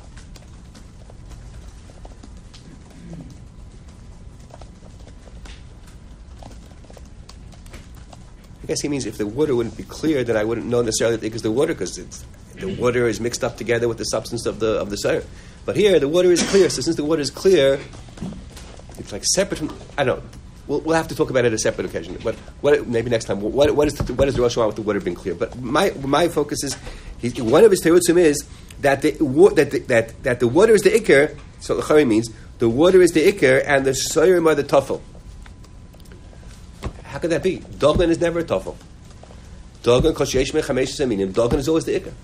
I guess he means if the water wouldn't be clear, then I wouldn't know necessarily that the ikir is the water because the water is mixed up together with the substance of the of the sayr. But here the water is clear. So since the water is clear, it's like separate from. I don't know. We'll, we'll have to talk about it at a separate occasion. But what, maybe next time. What, what is the, what is the Rosh Hashanah with the water being clear? But my my focus is he's, one of his terutzim is that the that the, that that the water is the ikar. So l'chari means the water is the ikar and the soyrim are the tafel. could that be? Dogan is never a tafel. Dogan kol sheyesh me chamesh aminim. Dogan is always the ikar.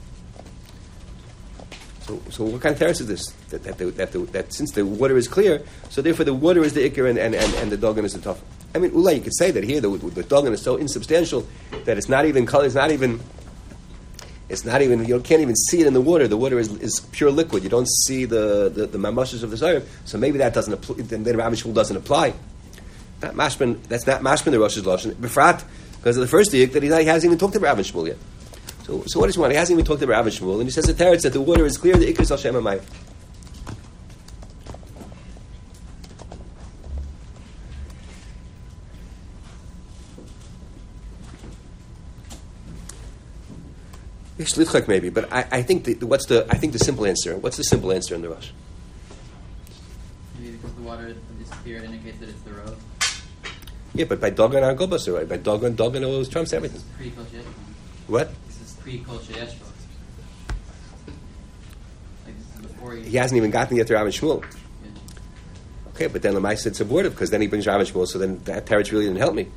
So, so what kind of teretz is this? That that, the, that, the, that since the water is clear, so therefore the water is the ikar and, and, and, and the dogan is the tafel. I mean, ulay, you could say that here the, the dogan is so insubstantial that it's not even color. It's not even. It's not even. You can't even see it in the water. The water is, is pure liquid. You don't see the the, the mamashas of the zayim. So maybe that doesn't apply. Then the Rabbi Shmuel doesn't apply. Not mashman. That's not mashman the Rosh's lashon. Befrat, because of the first dik that he hasn't even talked to Rabbi Shmuel yet. So, so what does he want? He hasn't even talked to Rabbi Shmuel, and he says the teretz that the water is clear. The ikar is Hashem Amayim. Shlichak maybe, but I, I think the, what's the I think the simple answer. What's the simple answer in the Rosh? Maybe because the water is clear, it indicates that it's the road. Yeah, but by Dogan on Gobas, right? By Dogan, Dogan always trumps everything. Pre Kol Sheyesh. What? This is pre Kol Sheyesh. Like this is before he. He hasn't even gotten yet to Rav and Shmuel. Yeah. Okay, but then Lamai said it's abortive because then he brings Rav and Shmuel, so then that teretz really didn't help me.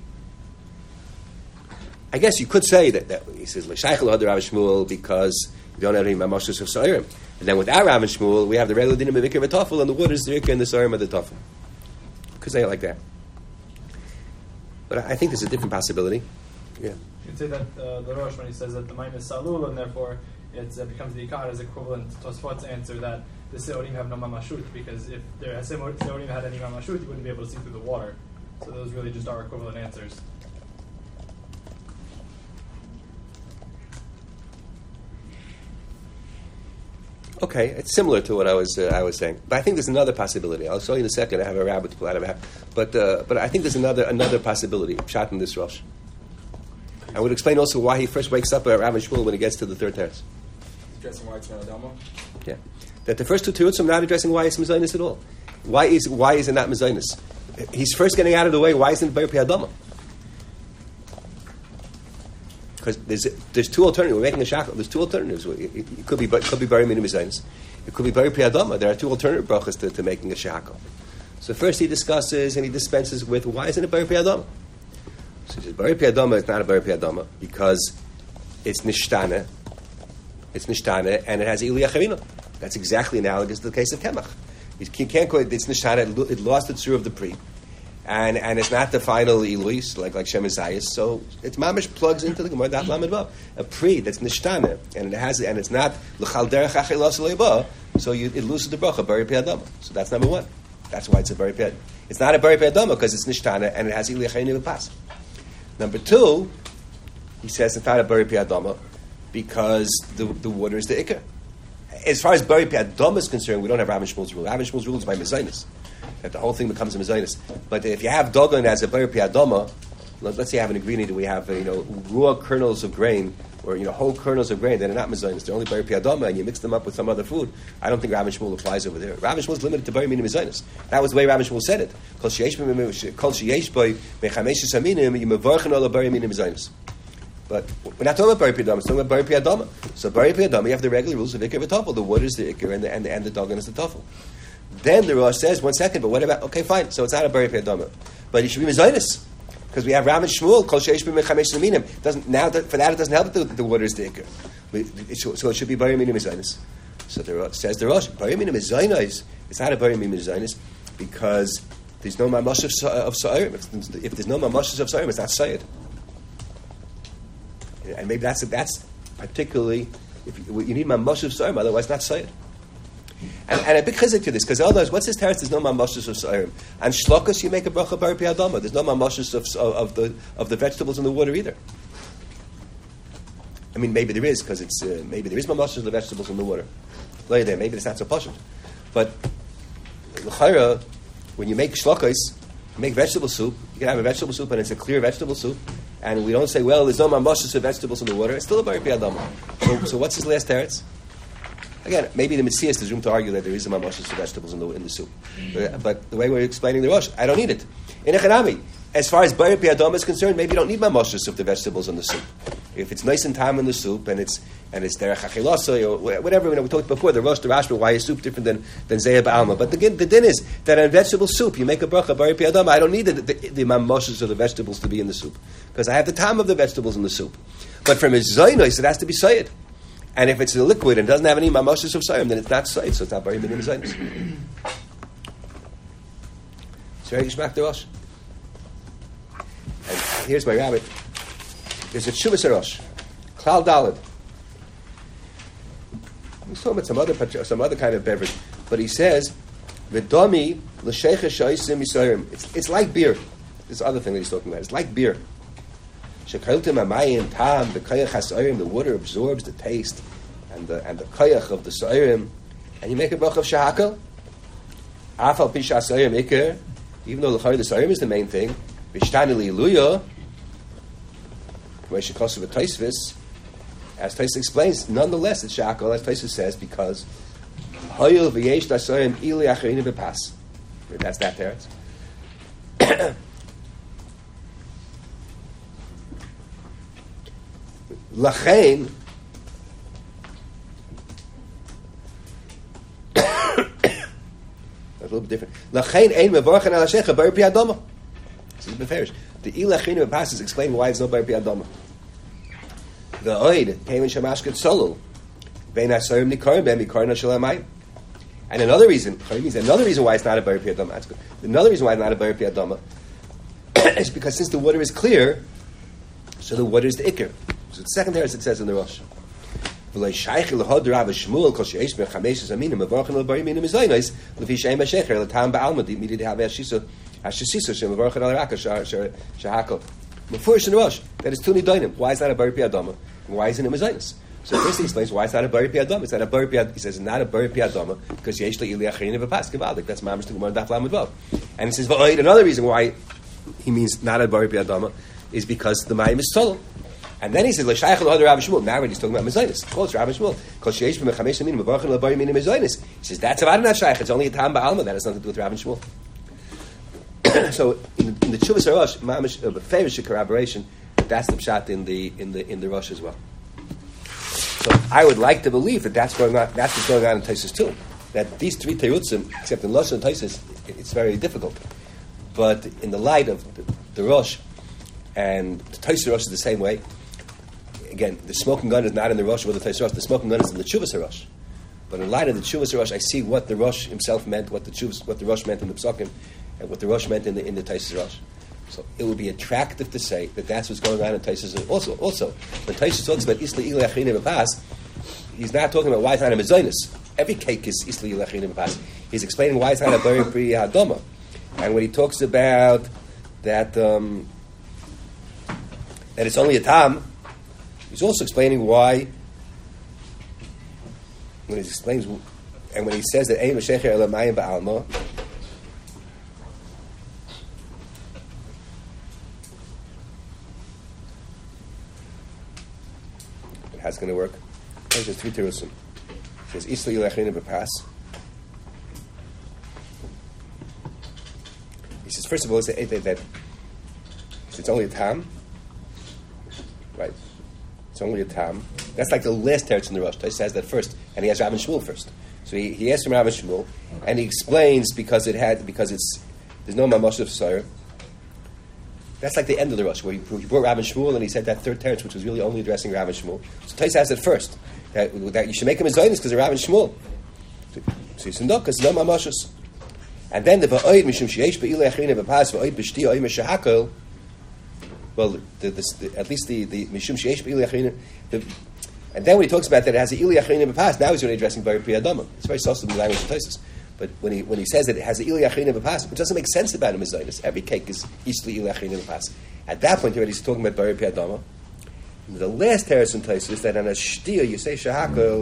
I guess you could say that, that he says l'shayich l'had Rav Shmuel because you don't have any mamashos of sa'arim, and then without Rav and Shmuel we have the regular dinim of ikar v'tafel and the water is the ikar and the sa'arim of the tafel. Could say it like that, but I, I think there's a different possibility. Yeah. You could say that uh, the Rosh when he says that the mine is salul and therefore it uh, becomes the ikar is equivalent to Tosfot's answer that the seorim have no mamashut because if the seorim had any mamashut you wouldn't be able to see through the water. So those really just are equivalent answers. Okay, it's similar to what I was uh, I was saying, but I think there's another possibility. I'll show you in a second. I have a rabbit to pull out of a hat, but uh, but I think there's another another possibility. Pshat in this Rosh. I would explain also why he first wakes up at Rav and Shmuel when he gets to the third teretz. Addressing why it's not Adama? Yeah, that the first two terutzim are not addressing why it's mezainis at all. Why is why is it not mezainis? He's first getting out of the way. Why isn't it Bar Piyadama? Because there's there's two alternatives. We're making a shackle. There's two alternatives. It, it, it could be it could be Bar Minim Mezainis. It could be Bar Piyadama. There are two alternative brachas to, to making a shackle. So first he discusses and he dispenses with why isn't it Bar Piyadama? So he says Bar Piyadama is not a Bar Piyadama because it's nishtana. It's nishtana and it has Ili Acharina. That's exactly analogous to the case of Kemach. You can't call it. It's nishtana. It lost its sur of the pre. And and it's not the final Elois, like like Shem Zayis. So it's mamish plugs into the Gemara Daf Lamed Vav. A pre that's nishtana, and it has and it's not l'chal derech achelas leiba. So you, it loses the bracha Bari Piyadama. So that's number one. That's why it's a Bari Piyadama. It's not a Bari Piyadama because it's nishtana and it has Ili Achayim Pas. Number two, he says it's not a Bari Piyadama because the the water is the ikar. As far as Bari Piyadama is concerned, we don't have Rav and Shmuel's rule. Rav and Shmuel's rule is by mezainis. That the whole thing becomes a mezainis. But if you have dogan as a Bar Piyadama, let's say you have an ingredient, we have uh, you know raw kernels of grain or you know whole kernels of grain that are not mezainis. They're only Bar Piyadama, and you mix them up with some other food. I don't think Rav and Shmuel applies over there. Rav and Shmuel is limited to Bar Minim mezainis. That was the way Rav and Shmuel said it. Kol sheyesh boy mechamesh saminim yimevarchen ola Bar Minim mezainis. But we're not talking about Bar Piyadama. We're talking about Bar Piyadama. So Bar Piyadama, you have the regular rules of ikar v'tafel. The water is the ikar, and the and the, and the dogan is the tafel. Then the Rosh says, one second, but what about, okay, fine, so it's not a Bari Piyadama. But it should be Mezainis. Because we have Rav and Shmuel, Kol Sheish B'Mei Chamesh L'Minim. Doesn't, now, that, for that, it doesn't help that the, the water is the Ikar. So it should be Bari Minim Mezainis. So the Rosh says the Rosh, Bari Minim Mezainis, it's not a Bari Minim Mezainis because there's no Mamash of, of Sa'arim. If, if there's no Mamash of Sa'arim, it's not Sayyid. And maybe that's, that's particularly, if you, you need Mamash of Sa'arim, otherwise not Sayyid. And, and a big chizik to this, because otherwise, what's his teretz? There's no mamashus of sa'irim. And shlokas, you make a bracha bar piyadama. There's no mamashus of, of, of the of the vegetables in the water either. I mean, maybe there is, because it's uh, maybe there is mamashus of the vegetables in the water. Later there, maybe it's not so poshut. But l'chayra, when you make shlokas, you make vegetable soup. You can have a vegetable soup, and it's a clear vegetable soup. And we don't say, well, there's no mamashus of vegetables in the water. It's still a bar piyadama. So, so what's his last teretz? Again, maybe the Messias, there's room to argue that there is a mamashus of vegetables in the in the soup. But, but the way we're explaining the Rosh, I don't need it. In Echanami, as far as Bar Piyadama is concerned, maybe you don't need mamashus of the vegetables in the soup. if it's nice and time in the soup and it's and it's derech achilasa or whatever, you know, we talked before the rosh, the rashba, why is soup different than than zeh ba'alma? But the, the din is that in vegetable soup you make a bracha bari pi adama. I don't need the the, the mamoshes of the vegetables to be in the soup because I have the time of the vegetables in the soup. But from a zaynos, it has to be sayed. And if it's a liquid and doesn't have any mamoshes of sayim, then it's not sayed, so it's not bari minim zaynos. So here Gishmak the rosh. And here's my rabbit. There's a Tshuvas HaRosh, Klal Daled. He's talking about some other some other kind of beverage, but he says, "V'dami l'sheicha shaysim yisayim." It's it's like beer. This other thing that he's talking about. It's like beer. Shekaltim amayim tam the kayach hasayim. The water absorbs the taste and the and the kayach of the sayim, and you make a bracha of shahakal. Afal pisha sayim iker. Even though the chay the sayim is the main thing, v'shtani liluya. Where she calls it Taisvis, as Taisvis explains, nonetheless it's shakal, as Taisvis says, because Hayil v'yesh dasayim ili acharini b'pas. That's that there. Lachain. A little bit different. Lachain ein mevarchen al hashecha bar pi adama. This is beferish. The ilachinu passes explain why it's no bar pi adama. The oid came in shamashket solul. Vein asarim nikarim ben mikarna shalamayim. And another reason, another reason why it's not a bar pi adama. That's good. Another reason why it's not a bar pi adama is because since the water is clear, so the water is the ikr. So the second there, as it says in the Rosh. V'lei shaykh l'hod Rav Shmuel kol she'esh ben chamesh zaminim mevarchen l'bari minim mezaynos l'fi she'em b'shecher l'tam ba'alma midi d'hav ha'shisa ha'shisa she'em mevarchen al raka shahakol. Mefurish in the Rosh that is tuni doinim. Why is that a bari pi adama? Why isn't it mezaynos? So first he explains why it's not a bari pi adama. It's not a bari pi. He says it's not a bari pi adama because yesh le'ili achayin v'pas gevaldik. That's mamish to Gemara daf lamed vav. And he says v'oid another reason why he means not a bari pi adama is because the mayim is total. And then he says, "L'shayach l'hod Rav Shmuel." Now when he's talking about mezainis, of course, Rav Shmuel. Kol sheyesh b'mechamesh minim mevarchen l'bari minim mezainis. He says that's about not shayach. It's only a tam ba'alma. That has nothing to do with Rav Shmuel. So in the, in the Tshuvas HaRosh, mamish a favorite corroboration. That's the pshat in the in the in the Rosh as well. So I would like to believe that that's going on. That's what's going on in Taisus too. That these three teirutzim, except in Lashon and Taisus, it's very difficult. But in the light of the, the Rosh and the Taisus Rosh is the same way. Again, the smoking gun is not in the Rosh or the Taisus Rosh. The smoking gun is in the Tshuvas HaRosh. But in light of the Tshuvas HaRosh, I see what the Rosh himself meant, what the Tshuvas, what the Rosh meant in the Psukim, and what the Rosh meant in the in the Taisus Rosh. So it would be attractive to say that that's what's going on in Taisus. Also, also when Taisus talks about Isla Ilei Achinim B'Pas, he's not talking about why it's not a mezainis. Every cake is Isla Ilei Achinim B'Pas. He's explaining why it's not a Bari Pri Hadoma. And when he talks about that um, that it's only a tam, he's also explaining why. When he explains, and when he says that Ein Mashecher Elamayim Ba'alma, how's it going to work? There's just three terusim. It says Isla Yilachinu B'Pas. He says first of all, it's that, that, that it's only a tam, right? It's only a tam. That's like the last teretz in the Rosh. He says that first, and he has Rav and Shmuel first. So he, he asks from Rav and Shmuel, and he explains because it had because it's there's no mamash of Sire. That's like the end of the Rosh, where he, he brought Rav and Shmuel, and he said that third teretz, which was really only addressing Rav and Shmuel. So Tais has it first that, that you should make him a zaynis because of Rav and Shmuel. So, so he said no, because no mamashos. And then the va'oid mishum sheyesh be'ilei achrina b'pas va'oid b'shti oim shehakol. Well, the, the, the, at least the the mishum sheyesh be'ilei achrina. And then when he talks about that it has the ilei achrina b'pas, now he's really addressing Bari Pri Adama. It's very saucy in the language of Tais. But when he when he says that it has the ilei achrina b'pas, it doesn't make sense about him as zaynis. Every cake is isli ilei achrina b'pas. At that point, he's talking about Bari Pri Adama. The last teretz in Tais is that on a shtia you say shehakol.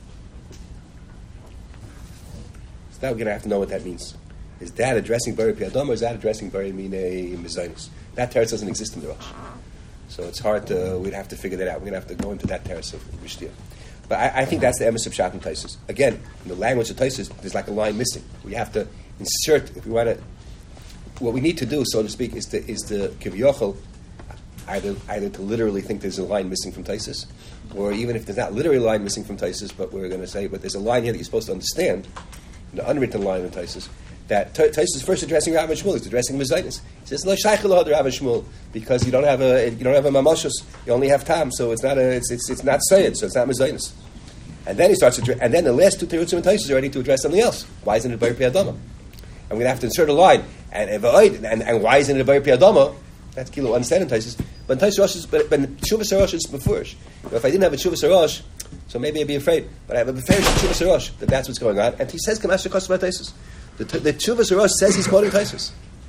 So now we're going to have to know what that means. Is that addressing Bari Pri Adama or is that addressing Bari Minei Mezainis? That teretz doesn't exist in the Rosh. So it's hard to, we'd have to figure that out. We're going to have to go into that teretz of Rishtia. But I, I think that's the emes of Pshat and Taisus. Again, in the language of Taisus, there's like a line missing. We have to insert, if we want to, what we need to do, so to speak, is to, is to Kivyochel, either either to literally think there's a line missing from Taisus, or even if there's not literally a line missing from Taisus, but we're going to say, but there's a line here that you're supposed to understand, the unwritten line in Taisus, that Taisus is first addressing Rav and Shmuel, he's addressing Mezainis. He says, "Lo shaycha lahad Rav and Shmuel," because you don't have a you don't have a mamashos, you only have tam, so it's not a it's it's, it's not sayed, so it's not Mezainis. And then he starts, to, and then the last two terutzim and Taisus are ready to address something else. Why isn't it Bar Piyadama? And we're going to have to insert a line, and and, and, and why isn't it Bar Piyadama? That's kilo understand in Taisus. But in Taisus Rosh is, but, but Shuvas Harosh is befurish. If I didn't have a Shuvas Harosh, so maybe I'd be afraid. But I have a befurish Shuvas Harosh that that's what's going on. And he says, "Kamash Shekos about Taisus." The the Shuvas Harosh says he's quoting Taisus.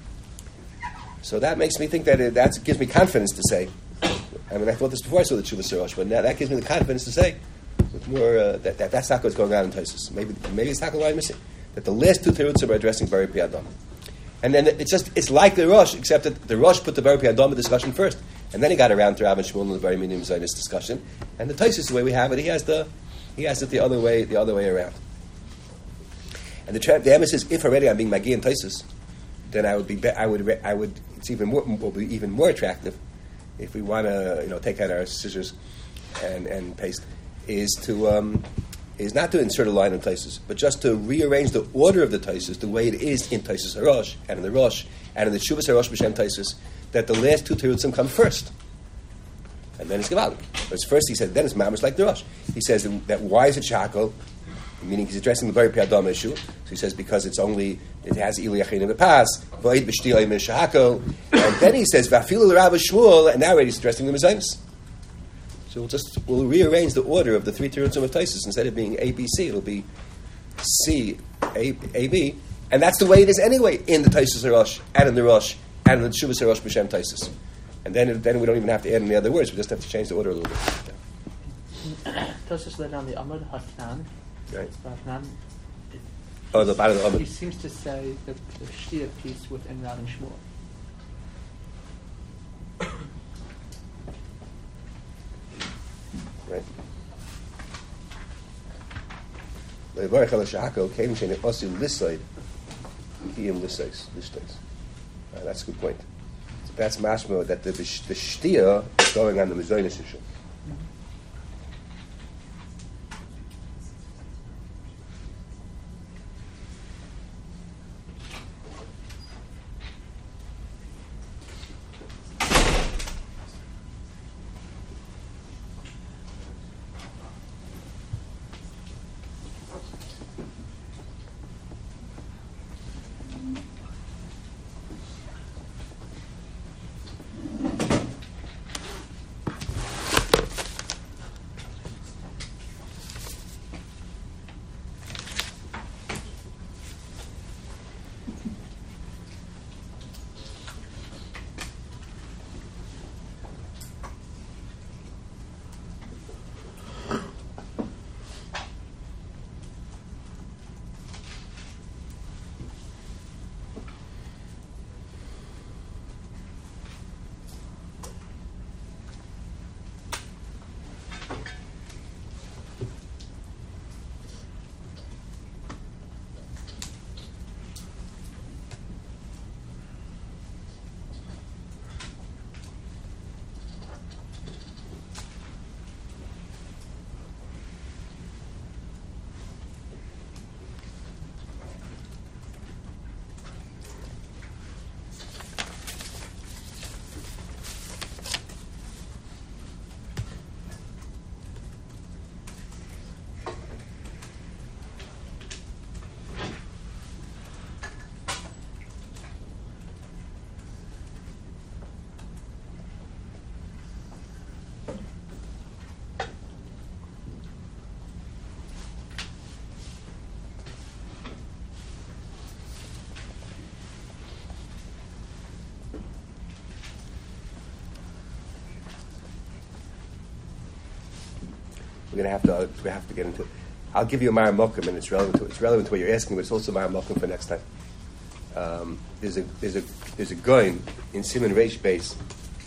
So that makes me think that it, that gives me confidence to say. I mean, I thought this before I saw the Shuvas Harosh, but now that gives me the confidence to say with more uh, that, that that's not what's going on in Taisus. Maybe maybe it's not a line missing. That the last two terutzim are addressing Bari Piyadam. And then it's just, it's like the Rosh, except that the Rosh put the Bari Piyadam discussion first. And then he got around to Rav and Shmuel and the Bari Minim Zionist discussion. And the Taisus, the way we have it, he has the he has it the other way, the other way around. And the, tra- the Emes says, if already I'm being Magi and Taisus, then I would be, I would, I would, it's even more, will be even more attractive if we want to, you know, take out our scissors and, and paste, is to, um, is not to insert a line in Taisus, but just to rearrange the order of the Taisus the way it is in Taisus Harosh, and in the Rosh, and in the Shuvas Harosh B'Shem Taisus, that the last two terutzim come first. And then it's Gevalik. But first he said, then it's Mamash like the Rosh. He says that, that why is it Shakal? Meaning he's addressing the Bari Piyadam issue. So he says because it's only, it has Ili Achinim Bepas, V'id B'Shtil Ayim Shakal. And then he says, V'afilu L'Rav Shmuel, and now already he's addressing the Mezainis. So we'll just we'll rearrange the order of the three terutzim of Taisus. Instead of being A B C, it'll be C A A B, and that's the way it is anyway in the Taisus Harosh and in the Rosh and in the Shuvas Harosh B'Shem Taisus. And then then we don't even have to add any other words. We just have to change the order a little bit. Taisus laid down the Amud Hatnan. Right. Hatnan. Oh, the bottom of the He Amud. seems to say the, the Shtia piece within Rav and Shmuel. Right. Levarech al shahako came to also listed. He im listes listes. That's a good point. So that's mashma that the the shtia is going on the mezainis issue. We're going to have to uh, we have to get into it. I'll give you a Mara Mokum, and it's relevant to it's relevant to what you're asking, but it's also Mara Mokum for next time. Um, there's a there's a there's a Goin in Simon Reish Beis.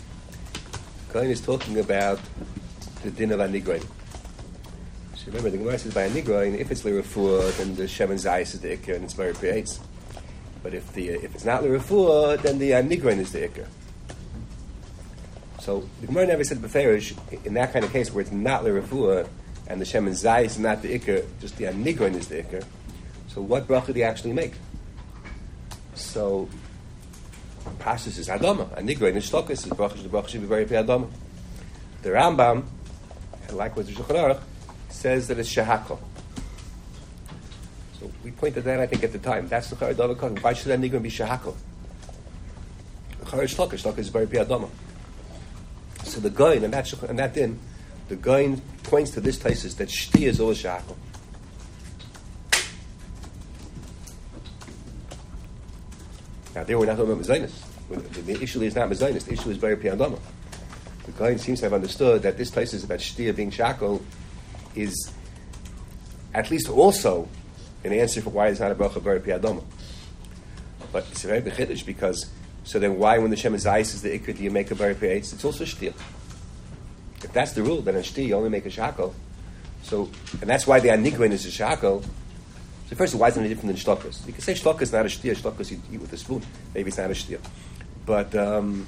Goin is talking about the din of Anigroin. So remember, the Gemara says by Anigroin, if it's L'Refuah, then the Shem and Zayis is the Iker, and it's Mari P'Eitz. But if the if it's not L'Refuah, then the Anigroin is the Iker. So the Gemara never said beferish in that kind of case where it's not l'refuah and the shemen zayis is not the ikr, just the anigon is the ikr. So what bracha do you actually make? So Pashtus is adama, anigon is shlokas, is bracha, the bracha should be very pay adama. The Rambam, and likewise the Shulchan Aruch, says that it's shehakol. So we pointed that I think at the time. That's the Chara Dava Kohen. Why should anigon be shehakol? The Chara is shlokas, shlokas is very pay adama. So the Goyin, and that, and that din, the Goyin points to this thesis that shti is always shehakol. Now there we're not talking about mezainis. The, the issue is not mezainis. The issue is very piyadama. The Goyin seems to have understood that this thesis about shtia being shakol is at least also an answer for why it's not a bracha very piyadama. But it's a very big chiddush because so then why when the Shem Zayis is the ikr do you make a very piyadama? It's also shtia. If that's the rule, then in shtia you only make a shakol. So and that's why the anigrin is a shakol. So first of all, why is it any different than shlokas? You can say shlokas is not a shtia, shlokas you eat with a spoon. Maybe it's not a shtia. But um,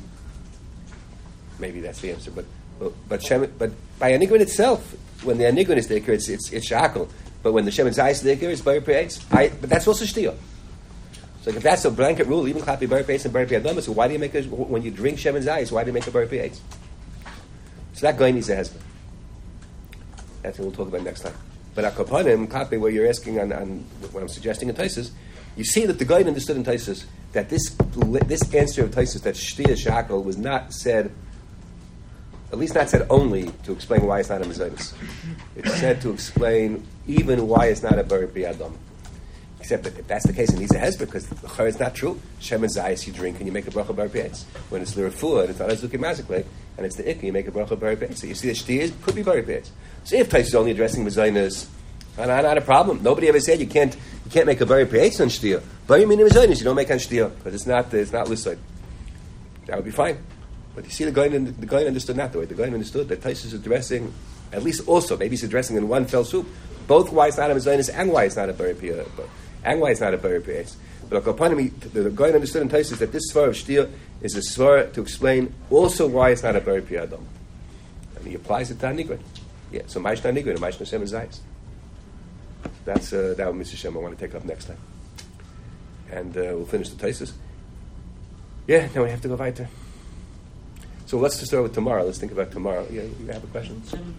maybe that's the answer. But but but, Shem, but by anigrin itself, when the anigrin is the ikr, it's it's, it's shakol. But when the Shem Zayis is the ikr, it's bar pe'etz. But that's also shtia. So if that's a blanket rule, even klapi bar pe'etz and bar pe'adama, so why do you make a, when you drink Shem Zayis, why do you make a bar pe'etz? So that guy needs a husband. That's what we'll talk about next time. But akapanim, kape, where you're asking on, on what I'm suggesting in Taisus, you see that the guy understood in Taisus that this this answer of Taisus that shtia shakol was not said, at least not said only to explain why it's not a mezainis. It's said to explain even why it's not a bar b'yadam. Except that if that's the case, it needs a hezbollah because the chayr is not true. Shem and zayis you drink and you make a bracha bar b'yetz. When it's l'refuah and it's not a zukim mazikle and it's the ikki, you make a bracha bar b'yetz. So you see that shtia could be bar b'yetz. So if Tais is only addressing mezainis, not, not a problem. Nobody ever said you can't you can't make a bar b'yetz on shtia. Bar meaning mezainis you don't make on shtia because it's not it's not listed. That would be fine. But you see the guy the guy understood not the way. The guy understood that Tais is addressing at least also maybe he's addressing in one fell swoop both why it's not a mezainis and why it's not a bar b'yetz. And why it's not a bar pe'etz. But the guy understood in Taisus that this svar of shtia is a svar to explain also why it's not a bar pe'adam. And he applies it to Anigrin. Yeah, so Maishna Anigrin and Maishna Shem Zayis. That's uh, that one, Mister Shem, I want to take up next time. And uh, we'll finish the Taisus. Yeah, now we have to go weiter. So let's just start with tomorrow. Let's think about tomorrow. Yeah, you have a question?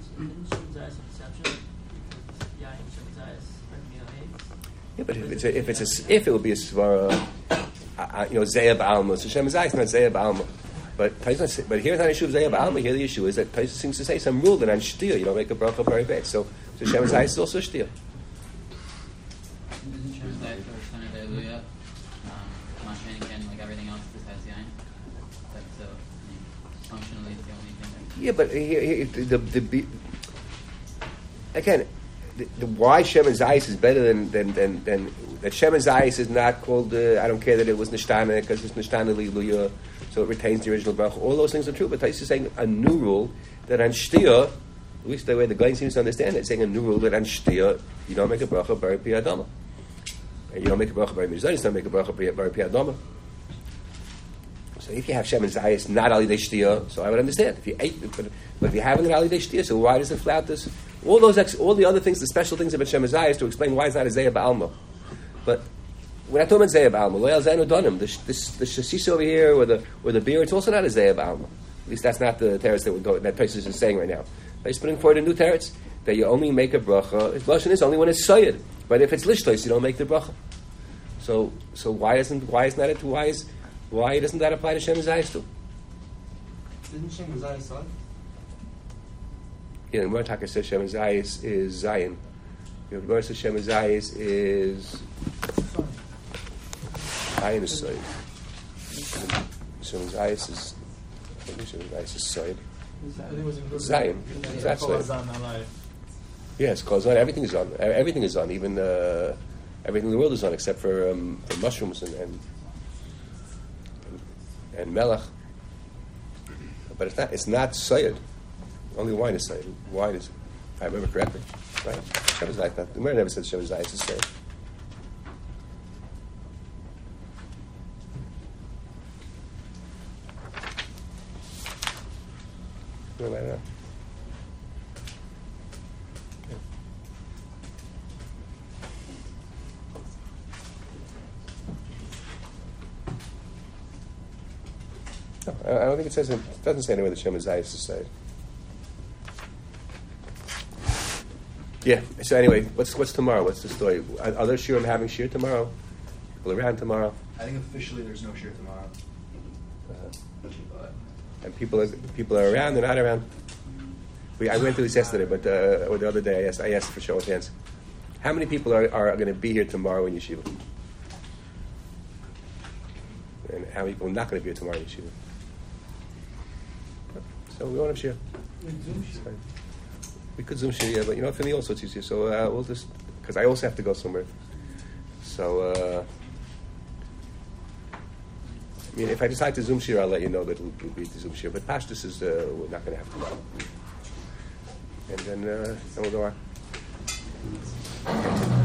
Yeah, but if it's a, if it's a, if it would be a svara, uh, you know, zeya ba'alma. So Shem Zayis not zeya ba'alma. But Taisus, but here's not an issue of zeya ba'alma. Here the issue is that Taisus seems to say some rule that on shtia you don't make a bracha very bad. So so Shem Zayis is also shtia. Isn't Shem Zayis or Shana De'Eluya? Mashman again, like everything else besides yain. That's so I mean, functionally it's the only thing. That Yeah, but here, here, the, the, the again. The, the why Shem and Zayis is better than than than, than that Shem and Zayis is not called. Uh, I don't care that it was Nishtana because it's Nishtana Liluya, so it retains the original bracha. All those things are true, but Tais is saying a new rule that on Shtia, at least the way the guy seems to understand it, saying a new rule that on Shtia you don't make a bracha bar piyadama, and you don't make a bracha bar mizayis, you don't make a bracha bar piyadama. So if you have Shem and Zayis not Ali Shtia, so I would understand if you ate, but, but if you haven't an Ali Shtia, so why does it flout this? All those, ex- all the other things, the special things about Shem Zayis to explain why it's not a Zeya Ba'alma. But we're not talking about Zeya Ba'alma. Loyal Zaynu Donim, the the shashish over here, or the or the beer, it's also not a Zeya Ba'alma. At least that's not the teretz that we're going, that Taisus is saying right now. He's putting forward a new teretz that you only make a bracha. His lashon is only when it's soyed, but if it's lishtos, you don't make the bracha. So so why isn't why is not it why is why doesn't that apply to Shem Zayis too? Didn't Shem Zayis son? Yeah, the Gemara Taka says Shem Zayis is Zion. The Gemara says Shem Zayis is Zion is Soid. Shem Zayis is I think Shem Zayis is Soid. Zion. That's right. Yes, cause on everything is on. Everything is on. Even uh, everything in the world is on except for um, for mushrooms and and, and melech. But it's not. It's not Soid. Only wine is saying. Wine is, if I remember correctly, right? Shem Zayis. The Gemara never said Shem Zayis is saying. You wanna write it down? No, I I don't think it says, it doesn't say anywhere that Shem Azai is to say. Yeah, so anyway, what's what's tomorrow? What's the story? Are, are there shiurim having shiur tomorrow? People around tomorrow? I think officially there's no shiur tomorrow. Uh-huh. But And people are, people are around, they're not around. We, I went through this yesterday, but uh, or the other day I asked, I asked for show of hands. How many people are, are going to be here tomorrow in yeshiva? And how many people are not going to be here tomorrow in yeshiva? So we won't have shiur. It's fine. We could Zoom shiur, yeah, but you know, for me also it's easier. So uh, we'll just, because I also have to go somewhere. So, uh, I mean, if I decide to Zoom shiur, I'll let you know that we'll, we'll be at the Zoom shiur. But Pashtus is, uh, we're not going to have to go. And then, uh, then we'll go on.